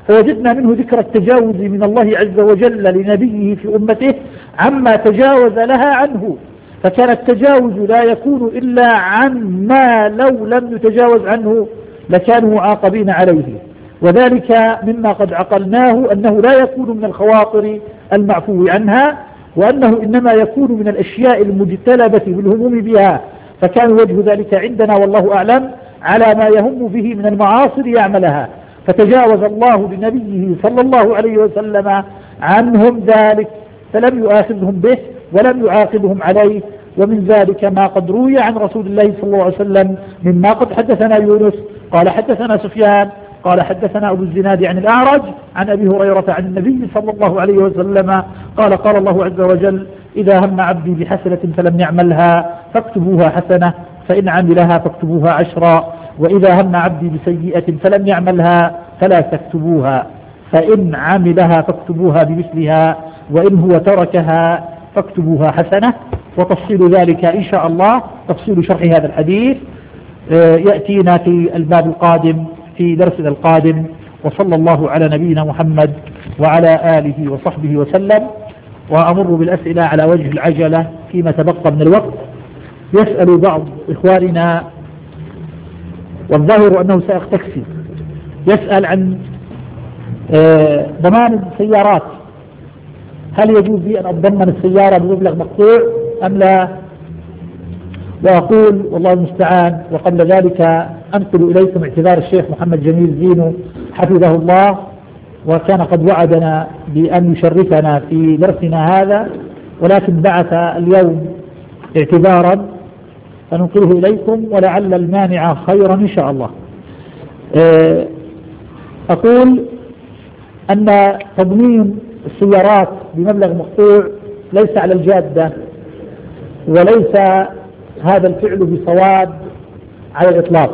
فوجدنا منه ذكر التجاوز من الله عز وجل لنبيه في أمته عما تجاوز لها عنه، فكان التجاوز لا يكون إلا عن ما لو لم يتجاوز عنه لكانوا معاقبين عليه، وذلك مما قد عقلناه أنه لا يكون من الخواطر المعفو عنها، وأنه إنما يكون من الأشياء المجتلبة بالهموم بها، فكان وجه ذلك عندنا والله أعلم على ما يهم به من المعاصر يعملها، فتجاوز الله لنبيه صلى الله عليه وسلم عنهم ذلك فلم يؤاخذهم به ولم يعاقبهم عليه. ومن ذلك ما قد روي عن رسول الله صلى الله عليه وسلم مما قد حدثنا يونس قال حدثنا سفيان قال حدثنا أبو الزناد عن الأعرج عن أبي هريرة عن النبي صلى الله عليه وسلم قال قال الله عز وجل إذا هم عبدي بحسنة فلم يعملها فاكتبوها حسنة، فإن عملها فاكتبوها عشرا، وإذا هم عبدي بسيئة فلم يعملها فلا تكتبوها، فإن عملها فاكتبوها بمثلها، وإن هو تركها فاكتبوها حسنة. وتفصيل ذلك إن شاء الله تفصيل شرح هذا الحديث يأتينا في الباب القادم في درسنا القادم. وصلى الله على نبينا محمد وعلى آله وصحبه وسلم. وأمر بالأسئلة على وجه العجلة فيما تبقى من الوقت. يسأل بعض إخواننا والظاهر أنه سيختفي، يسأل عن ضمان السيارات، هل يجوز لي أن أضمن السيارة بمبلغ مقطوع أم لا؟ وأقول والله المستعان. وقبل ذلك أنقل إليكم اعتذار الشيخ محمد جميل زينو حفظه الله، وكان قد وعدنا بأن يشرفنا في درسنا هذا، ولكن بعث اليوم اعتذارا فننقله إليكم ولعل المانع خيرا إن شاء الله. أقول أن تضمين السيارات بمبلغ مقطوع ليس على الجادة، وليس هذا الفعل بصواب على الإطلاق.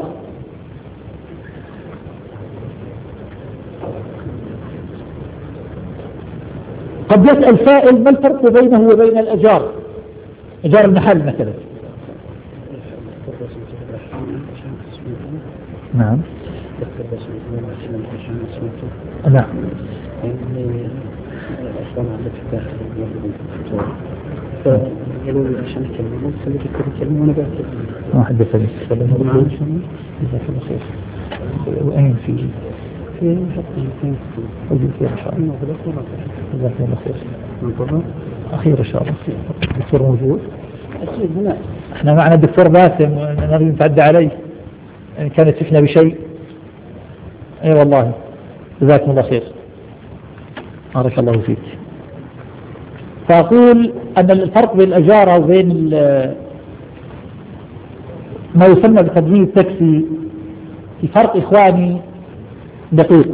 قد يسأل سائل ما الفرق بينه وبين الأجار، أجار المحل مثلا؟ نعم نعم قالوا لي عشان اكلمه خليك تكلمه وانا بكلمه ما حدثني جزاك الله خير. وأين في أجل خير إن شاء الله. جزاك الله خير. أخير إن شاء الله. الدكتور موجود؟ أكيد هنا. احنا معنا الدكتور باسم ونريد نتعدى عليه إن كان يتفنا بشيء. اي والله جزاكم الله خير بارك الله فيك. فأقول أن الفرق بين الأجارة وبين ما يسمى بتضمين التاكسي في فرق إخواني دقيق.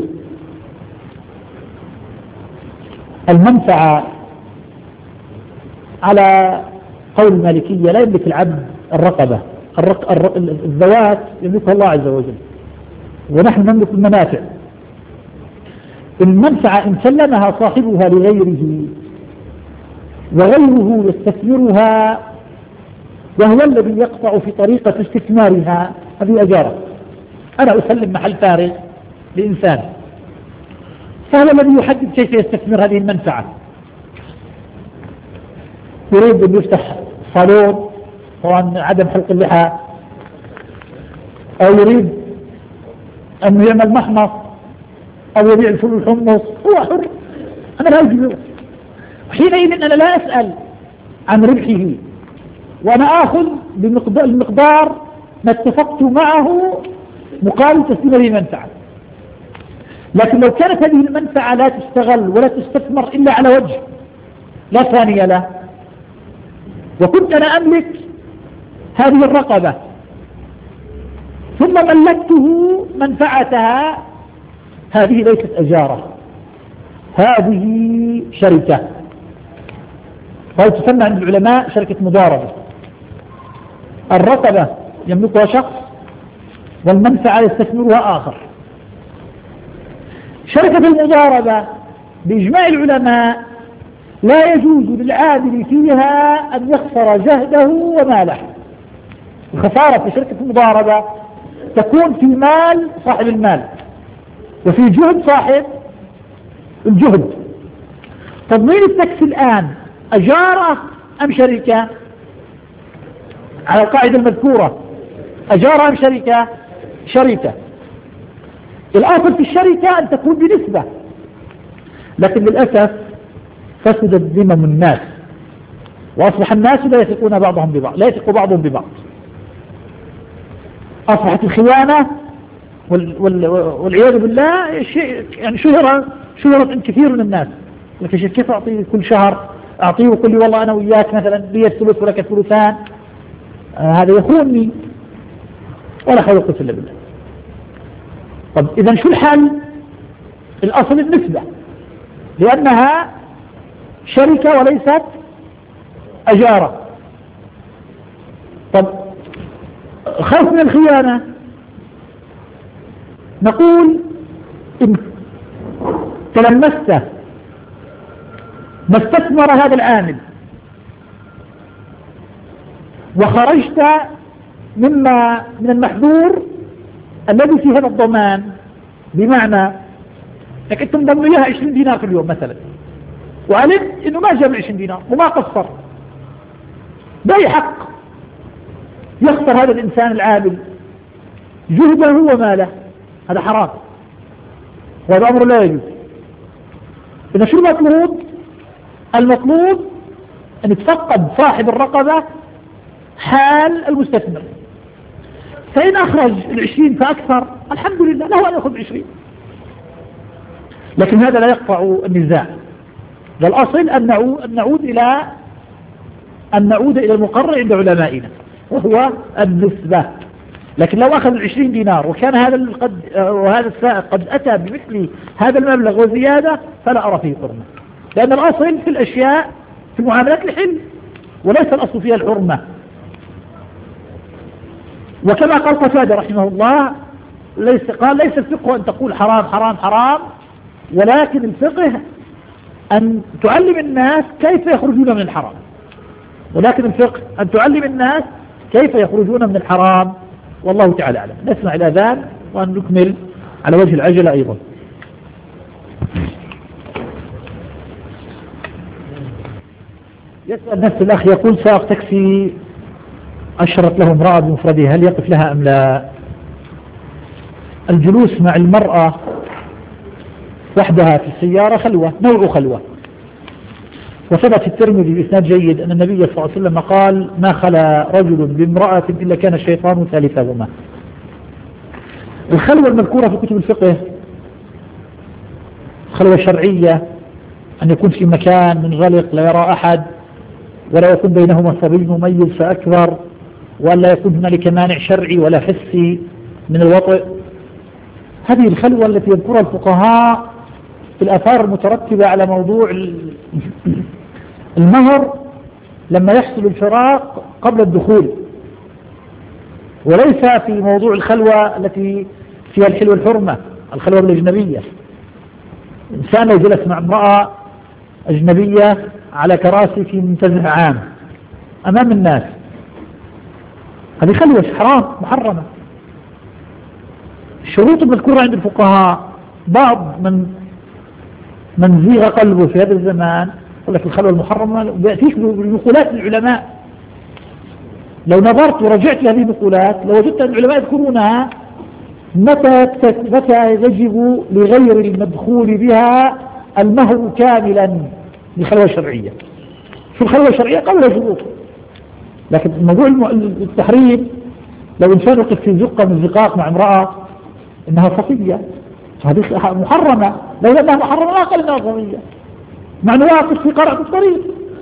المنفعة على قول المالكية لا يملك العبد الرقبة، الذوات يملكها الله عز وجل، ونحن نملك المنافع. المنفعة إن سلمها صاحبها لغيره وغيره يستثمرها وهو الذي يقطع في طريقة استثمارها، هذه أجارة. أنا أسلم محل فارغ لإنسان، فهو الذي يحدد كيف يستثمر هذه المنفعة. يريد أن يفتح صالون طبعا عدم حلق اللحى، أو يريد أن يعمل محمص، أو يبيع الفول والحمص، هو حر، أنا لا أجبره. حينئذ أنا لا أسأل عن ربحه، وأنا آخذ بمقدار ما اتفقت معه مقابل تسليم هذه المنفعة. لكن لو كانت هذه المنفعة لا تستغل ولا تستثمر إلا على وجه لا ثاني له، وكنت أنا أملك هذه الرقبة ثم ملكته منفعتها، هذه ليست أجارة، هذه شركة، وهي تسمى عند العلماء شركة مضاربة. الرقبة يملكها شخص والمنفعة يستثمرها آخر. شركة المضاربة بإجماع العلماء لا يجوز للعامل فيها أن يخسر جهده وماله. الخسارة في شركة المضاربة تكون في مال صاحب المال وفي جهد صاحب الجهد. تضمين التاكسي الآن أجارة أم شركة؟ على القاعدة المذكورة أجارة أم شركة؟ شركة. الأصل في الشركة أن تكون بنسبة، لكن للأسف فسدت ذمم الناس وأصبح الناس لا يثقون بعضهم ببعض، لا يثق بعضهم ببعض. أصبحت الخيانة والعياذ بالله شيء يعني شهرت عند كثير من الناس. لكن كيف أعطيه كل شهر أعطيه ويقول لي والله أنا وياك مثلا لي الثلث ولك الثلثان، هذا يخونني ولا حول ولا قوة إلا بالله. طب إذا شو الحل؟ الأصل النسبة، لأنها شركة وليست أجارة. طب خوف من الخيانة، نقول إن تلمسته ما استثمر هذا العامل وخرجت من المحظور الذي في هذا الضمان، بمعنى انك انت مضمن لها 20 دينار في اليوم مثلا، وعلمت انه ما جاب 20 دينار وما قصر، بأي حق يخسر هذا الانسان العامل جهده وماله؟ هذا حرام وهذا امر لا يجوز. إذا شو المطلوب؟ المطلوب أن يتفقد صاحب الرقبة حال المستثمر، فإن أخرج 20 فأكثر الحمد لله، له أن يأخذ 20، لكن هذا لا يقطع النزاع. الأصل أن نعود إلى المقرر عند علمائنا وهو النسبة. لكن لو أخذ 20 دينار وكان وهذا السائق قد أتى بمثل هذا المبلغ وزيادة فلا أرى فيه حرمة، لأن الأصل في الأشياء في المعاملات الحل وليس الأصل فيها الحرمة. وكما قال قتادة رحمه الله ليس الفقه أن تقول حرام حرام حرام، ولكن الفقه أن تعلم الناس كيف يخرجون من الحرام، ولكن الفقه أن تعلم الناس كيف يخرجون من الحرام. والله تعالى أعلم. نسمع الأذان وأن نكمل على وجه العجلة أيضا. يسأل نفس الأخ يقول سائق تاكسي أشرت له امرأة بمفردها، هل يقف لها أم لا؟ الجلوس مع المرأة وحدها في السيارة خلوة، نوع خلوة، وثبت في الترمذي بإسناد جيد أن النبي صلى الله عليه وسلم قال ما خلا رجل بامرأة إلا كان الشيطان ثالثهما. الخلوة المذكورة في كتب الفقه خلوة شرعية، أن يكون في مكان منغلق لا يرى أحد، ولا يكون بينهما صبي مميز فأكبر، ولا يكون هنالك مانع شرعي ولا حسي من الوطئ. هذه الخلوة التي يذكرها الفقهاء في الآثار المترتبة على موضوع المهر لما يحصل الفراق قبل الدخول، وليس في موضوع الخلوة التي فيها الحل والحرمة، الخلوة الأجنبية. إنسان لو جلس مع امرأة أجنبية على كراسي في منتزه عام أمام الناس، هذه خلوة حرام محرمة. الشروط المذكورة عند الفقهاء بعض من زيغ قلبه في هذا الزمان يقول لك الخلوة المحرمة، بيأتيك بالنقولات العلماء. لو نظرت ورجعت لهذه النقولات لوجدت أن العلماء يذكرونها متى يجب لغير المدخول بها المهر كاملا لخلوة شرعية. في الخلوة الشرعية قبل شروط، لكن موضوع التحريم لو إنسان وقف في زقة من الزقاق مع امرأة إنها صفية، هذه محرمة، لو أنها محرمة لا أقل إنها صفية، مع أنه واقف في قرعة الطريق.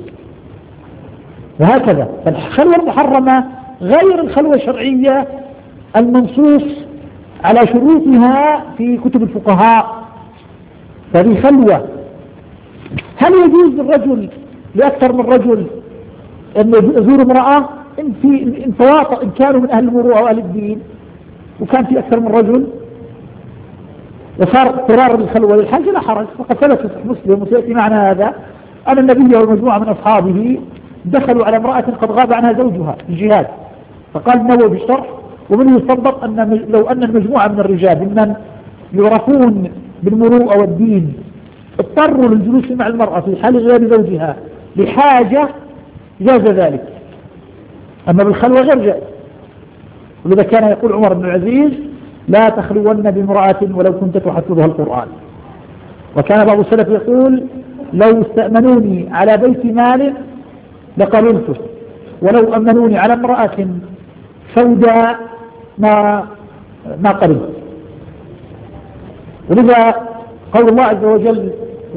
وهكذا فالخلوة المحرمة غير الخلوة الشرعية المنصوص على شروطها في كتب الفقهاء، فهذه خلوة. هل يجوز للرجل لأكثر من رجل أن يزور امرأة إن كانوا من أهل المروءة وأهل الدين وكان في أكثر من رجل وصار اضطرار للخلوة للحج لا حرج؟ وقد ثبت في مسلم وسيأتي معنا هذا أن النبي ومجموعة من أصحابه دخلوا على امرأة قد غاب عنها زوجها في الجهاد، فقال النووي بالشرح ومنه يستنبط لو أن المجموعة من الرجال ممن يعرفون بالمروءة والدين اضطروا للجلوس مع المرأة في حال غياب زوجها لحاجة جاز ذلك، أما بالخلوة غير جائز. ولذا كان يقول عمر بن العزيز لا تخلون بامرأة ولو كنت تحفظها القرآن. وكان بعض السلف يقول لو استأمنوني على بيت مال لقبلته، ولو أمنوني على امرأة سوداء ما قبلت. ولذا قول الله عز وجل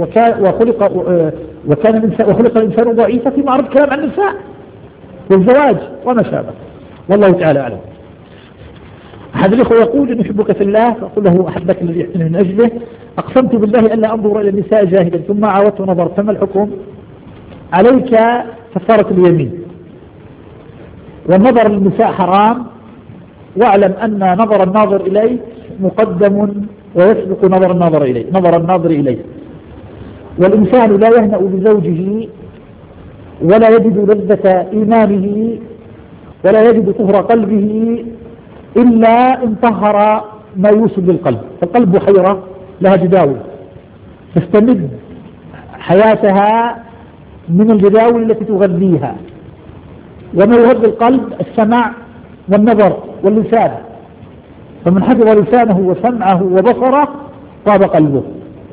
وخلق الإنسان ضعيفا في معرض كلام عن النساء والزواج وما شابه، والله تعالى أعلم. أحد الإخوة يقول إن أحبك في الله، فأقول له أحبك الذي يحسن من أجله، أقسمت بالله ألا أنظر إلى النساء جاهدا ثم عاودت ونظرت، فما الحكم؟ عليك كفارة اليمين، والنظر للنساء حرام، واعلم أن نظر الناظر إليك مقدم ويسبق نظر الناظر إليه. والإنسان لا يهنأ بزوجه ولا يجد لذة إيمانه ولا يجد طهر قلبه إلا إن طهر ما يوصل للقلب. فالقلب بحيرة لها جداول تستمد حياتها من الجداول التي تغذيها، وما يغذي القلب السمع والنظر واللسان، فمن حفظ لسانه وسمعه وبصره طاب قلبه،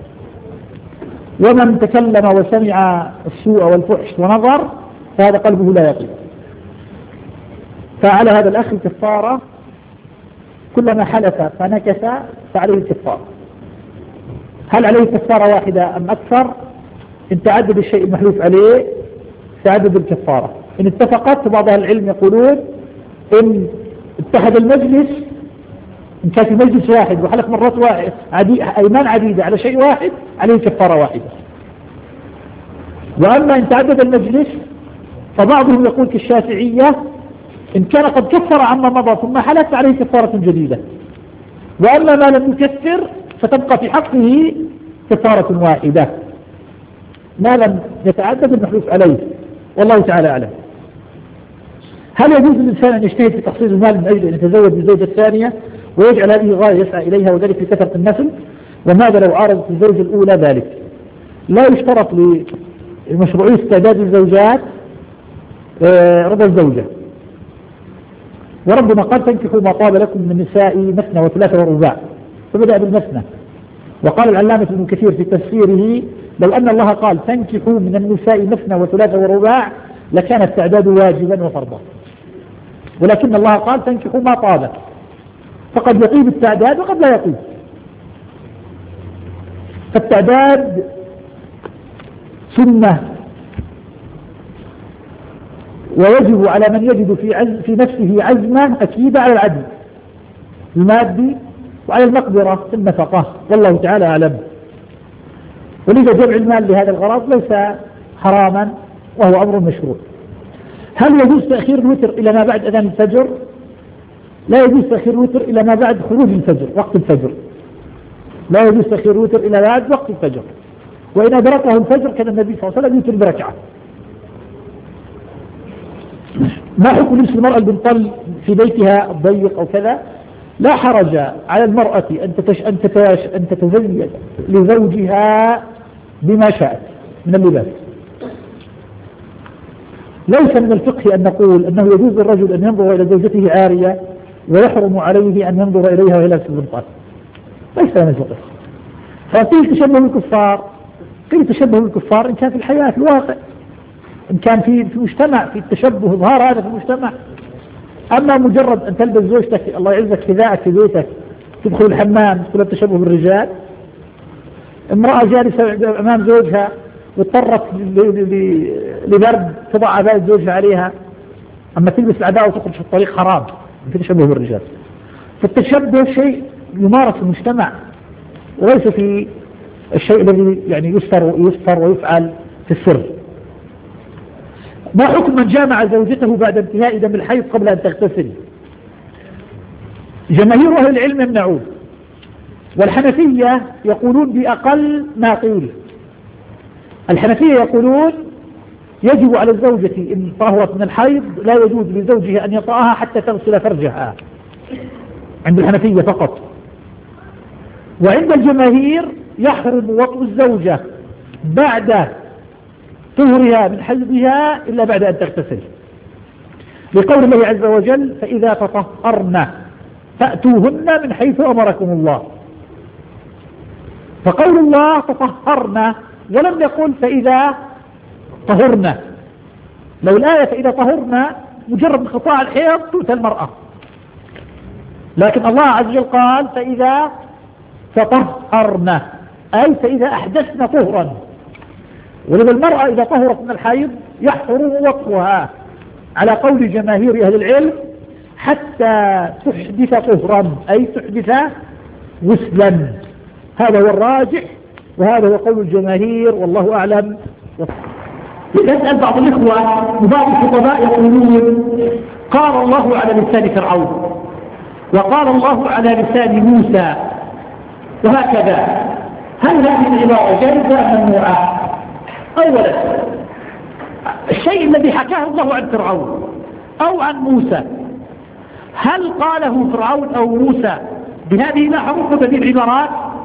ومن تكلم وسمع السوء والفحش ونظر فهذا قلبه لا يقي. فعلى هذا الأخ كفارة، كلما حلف فنكث فعليه الكفارة. هل عليه كفارة واحدة أم أكثر؟ إن تعدد الشيء المحلوف عليه تعدد الكفارة. إن اتفقت، بعض أهل العلم يقولون إن اتحد المجلس، إن كان في مجلس واحد وحلف مرات واحد أيمان عديدة على شيء واحد عليه كفارة واحدة. وأما إن تعدد المجلس فبعضهم يقول كالشافعية إن كان قد كفر عما مضى ثم حلف عليه كفارة جديدة، وأما ما لم يكفر فتبقى في حقه كفارة واحدة ما لم يتعدد المحلوف عليه، والله تعالى أعلم. هل يجوز للإنسان أن يجتهد في تحصيل المال من أجل أن يتزوج بالزوجة الثانية ويجعل هذه غاية يسعى إليها وذلك لكثرة النسل؟ وماذا لو عارضت الزوجة الأولى ذلك؟ لا يشترط لمشروعية استعداد الزوجات رضا الزوجة، وربنا قال تنكحوا ما طاب لكم من النساء مثنى وثلاثة ورباع، فبدأ بالمثنى. وقال العلامة ابن كثير في تفسيره لو أن الله قال تنكحوا من النساء مثنى وثلاثة ورباع لكان التعداد واجبا وفرضا، ولكن الله قال تنكحوا ما طاب، فقد يطيب التعداد وقد لا يطيب. فالتعداد سنة، ويجب على من يجد في نفسه عزمة أكيدة على العدل المادي وعلى المقدرة في النفقة، والله تعالى أعلم. ولذا جمع المال لهذا الغرض ليس حراما وهو أمر مشروع. هل يجوز تأخير الوتر إلى ما بعد أذان الفجر؟ لا يجوز تأخير الوتر إلى ما بعد خروج الفجر، وقت الفجر. لا يجوز تأخير الوتر إلى بعد وقت الفجر، وإن أدركه الفجر كان النبي صلى الله عليه وسلم يوتر بركعة. ما حكم لبس المرأة البنطل في بيتها الضيق أو كذا؟ لا حرج على المرأة أن تتزين لزوجها بما شاءت من اللباس. ليس من الفقه أن نقول أنه يجوز للرجل أن ينظر إلى زوجته عارية ويحرم عليه أن ينظر إليها وهي لابسة البنطال، ليس من الفقه. فقيل تشبه بالكفار، قيل تشبه بالكفار إن كان في الحياة في الواقع، إن كان في مجتمع في التشبه ظهر هذا في المجتمع. أما مجرد أن تلبس زوجتك الله يعزك حذاءك في بيتك تدخل الحمام تقول التشبه بالرجال. امرأة جالسة أمام زوجها واضطرت لبرد تضع عباءة زوجها عليها، أما تلبس العباءة وتخرج في الطريق حرام، في تشبه بالرجال. فالتشبه شيء يمارس في المجتمع وليس في الشيء الذي يعني يستر ويفعل في السر. ما حكم من جامع زوجته بعد انتهاء دم الحيض قبل أن تغتسل؟ جماهير أهل العلم يمنعون، والحنفية يقولون بأقل ما قيل. الحنفية يقولون يجب على الزوجة إن طهرت من الحيض لا يجوز لزوجها أن يطأها حتى تغسل فرجها، عند الحنفية فقط. وعند الجماهير يحرم وطء الزوجة بعد طهرها من حيضها إلا بعد أن تغتسل، لقول الله عز وجل فإذا تطهرن فأتوهن من حيث أمركم الله. فقول الله تطهرن ولم يقل فإذا طهرن. لو الآية فإذا طهرن مجرد انقطاع الحيض تؤتى المرأة، لكن الله عز وجل قال فإذا تطهرن أي فإذا أحدثن طهرا. ولذا المرأة إذا طهرت من الحيض يحرم وطئها على قول جماهير أهل العلم حتى تحدث طهرا أي تحدث غسلا. هذا هو الراجح وهذا هو قول الجماهير والله أعلم. يسأل بعض الإخوة وبعض الخطباء يقولون قال الله على لسان فرعون وقال الله على لسان موسى وهكذا، هل هذه العبارة جائزة أم ممنوعة؟ أولا الشيء الذي حكاه الله عن فرعون أو عن موسى هل قاله فرعون أو موسى بهذه الأحرف وبهذه العبارات؟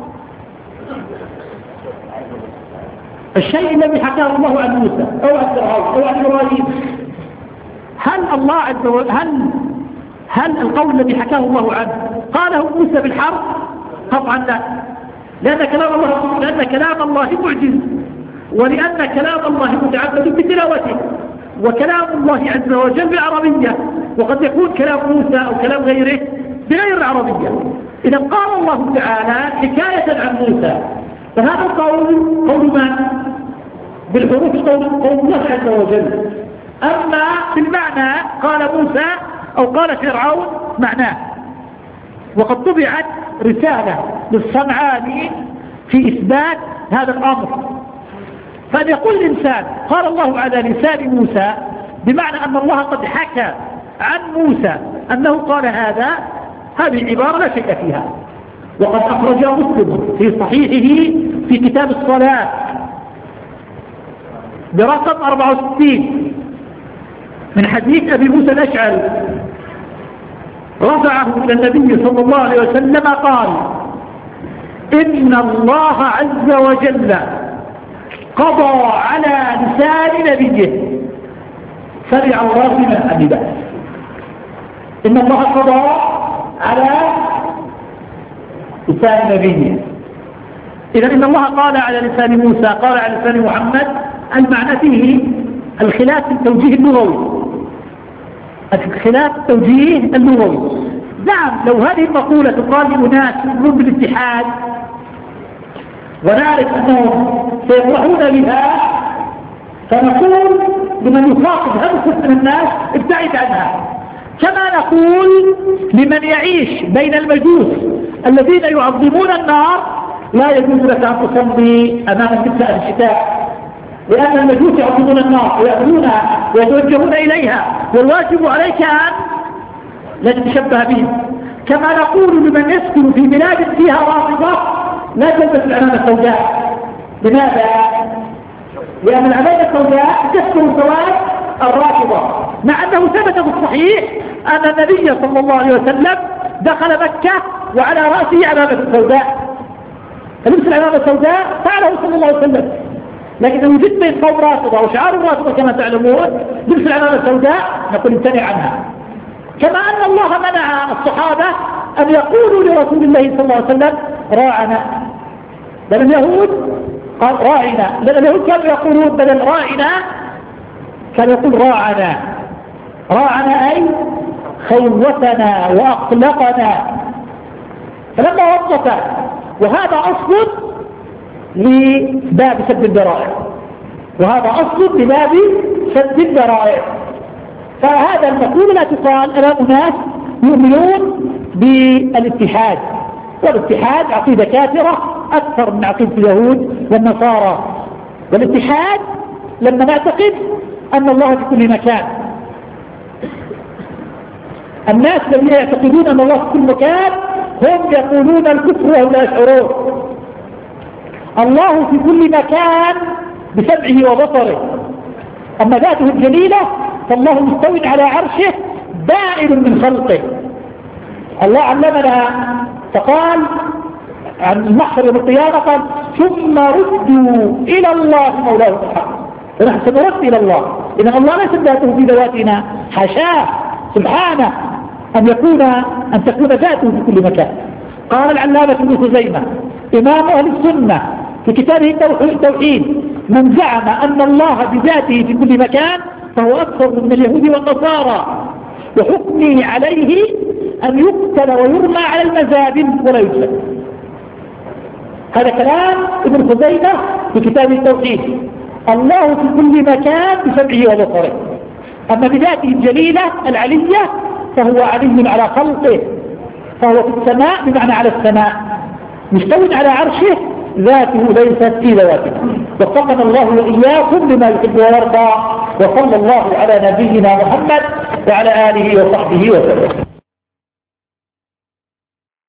الشيء الذي حكاه الله عن موسى أو عن فرعون أو عن إبراهيم هل الله عز وجل هل القول الذي حكاه الله عنه قاله موسى بالحرف؟ طبعا لا، لأن كلام الله معجز، ولأن كلام الله متعبد بتلاوته، وكلام الله عز وجل بالعربية، وقد يكون كلام موسى أو كلام غيره بغير العربية. إذا قال الله تعالى حكاية عن موسى فهذا قول من؟ بالحروف قول الله عز وجل. أما بالمعنى قال موسى أو قال فرعون معناه. وقد طبعت رسالة للصنعاني في إثبات هذا الأمر، فأن يقول الإنسان قال الله على لسان موسى بمعنى أن الله قد حكى عن موسى أنه قال هذا، هذه العبارة لا شيء فيها. وقد أخرج مسلم في صحيحه في كتاب الصلاة برقم 64 من حديث أبي موسى الأشعري رفعه إلى النبي صلى الله عليه وسلم قال إن الله عز وجل قضى على لسان نبيه فرع الله من الأنباء. إن الله قضى على لسان نبيه. إذا إن الله قال على لسان موسى قال على لسان محمد، المعنى فيه الخلاف التوجيه اللغوي، الخلاف التوجيه اللغوي. نعم لو هذه المقولة تقال لأناس يؤمنون بالاتحاد ونعرف أنهم سيفرحون بها فنقول لمن يخاطب هذا من الناس ابتعد عنها، كما نقول لمن يعيش بين المجوس الذين يعظمون النار لا يجوز لك أن تصلي أمام النساء الشتاء، لأن المجوس يعظمون النار ويأكلونها ويتوجهون إليها، والواجب عليك أن لا تتشبه بهم. كما نقول لمن يسكن في بلاد فيها رافضة لا تلبس العمامة السوداء. لماذا؟ لأن العمامة السوداء تسكن سواد الرافضة، مع أنه ثبت في الصحيح أن النبي صلى الله عليه وسلم دخل مكة وعلى رأسه عمامة سوداء، فلبس العمامة السوداء فعله صلى الله عليه وسلم. لكن وجد بين قوم رافضة وشعار الرافضة كما تعلمون لبس العمامة السوداء نقول امتنع عنها. كما أن الله منع الصحابة أن يقولوا لرسول الله صلى الله عليه وسلم راعنا، بل اليهود قال راعنا، بل اليهود كانوا يقولون بدل راعنا كان يقول راعنا. راعنا أي خوفنا وأقلقنا. فلما وقف، وهذا أصل لباب سد الذرائع، وهذا أصل لباب سد الذرائع. فهذا المقولة لا تقال أمام ناس يؤمنون بالاتحاد، والاتحاد عقيدة كافرة أكثر من عقيدة اليهود والنصارى. والاتحاد لما نعتقد أن الله في كل مكان. الناس الذين يعتقدون أن الله في كل مكان هم يقولون الكفر وهم لا يشعرون. الله في كل مكان بسمعه وبصره، أما ذاته الجليلة فالله مستوٍ على عرشه بائن من خلقه. الله علمنا فقال عن المحشر يوم القيامة قال ثم ردوا إلى الله مولاهم الحق. ونحن سنرد إلى الله، إذن الله ليس ذاته في ذواتنا، حاشاه سبحانه أن تكون ذاته في كل مكان. قال العلامة ابن خزيمة إمام أهل السنة في كتابه التوحيد: من زعم أن الله بذاته في كل مكان فهو أكثر من اليهود والنصارى، وحكمه عليه أن يقتل ويرمى على المزابل ولا يسلم. هذا كلام ابن خزيمة في كتاب التوحيد. الله في كل مكان بسمعه وبصره، أما بذاته الجليلة العلية فهو علي على خلقه، فهو في السماء بمعنى على السماء، مستوٍ على عرشه، ذاته ليست في ذواتنا. وفقنا الله وإياكم لما يحب ويرضى، وصلى الله على نبينا محمد وعلى آله وصحبه وسلم.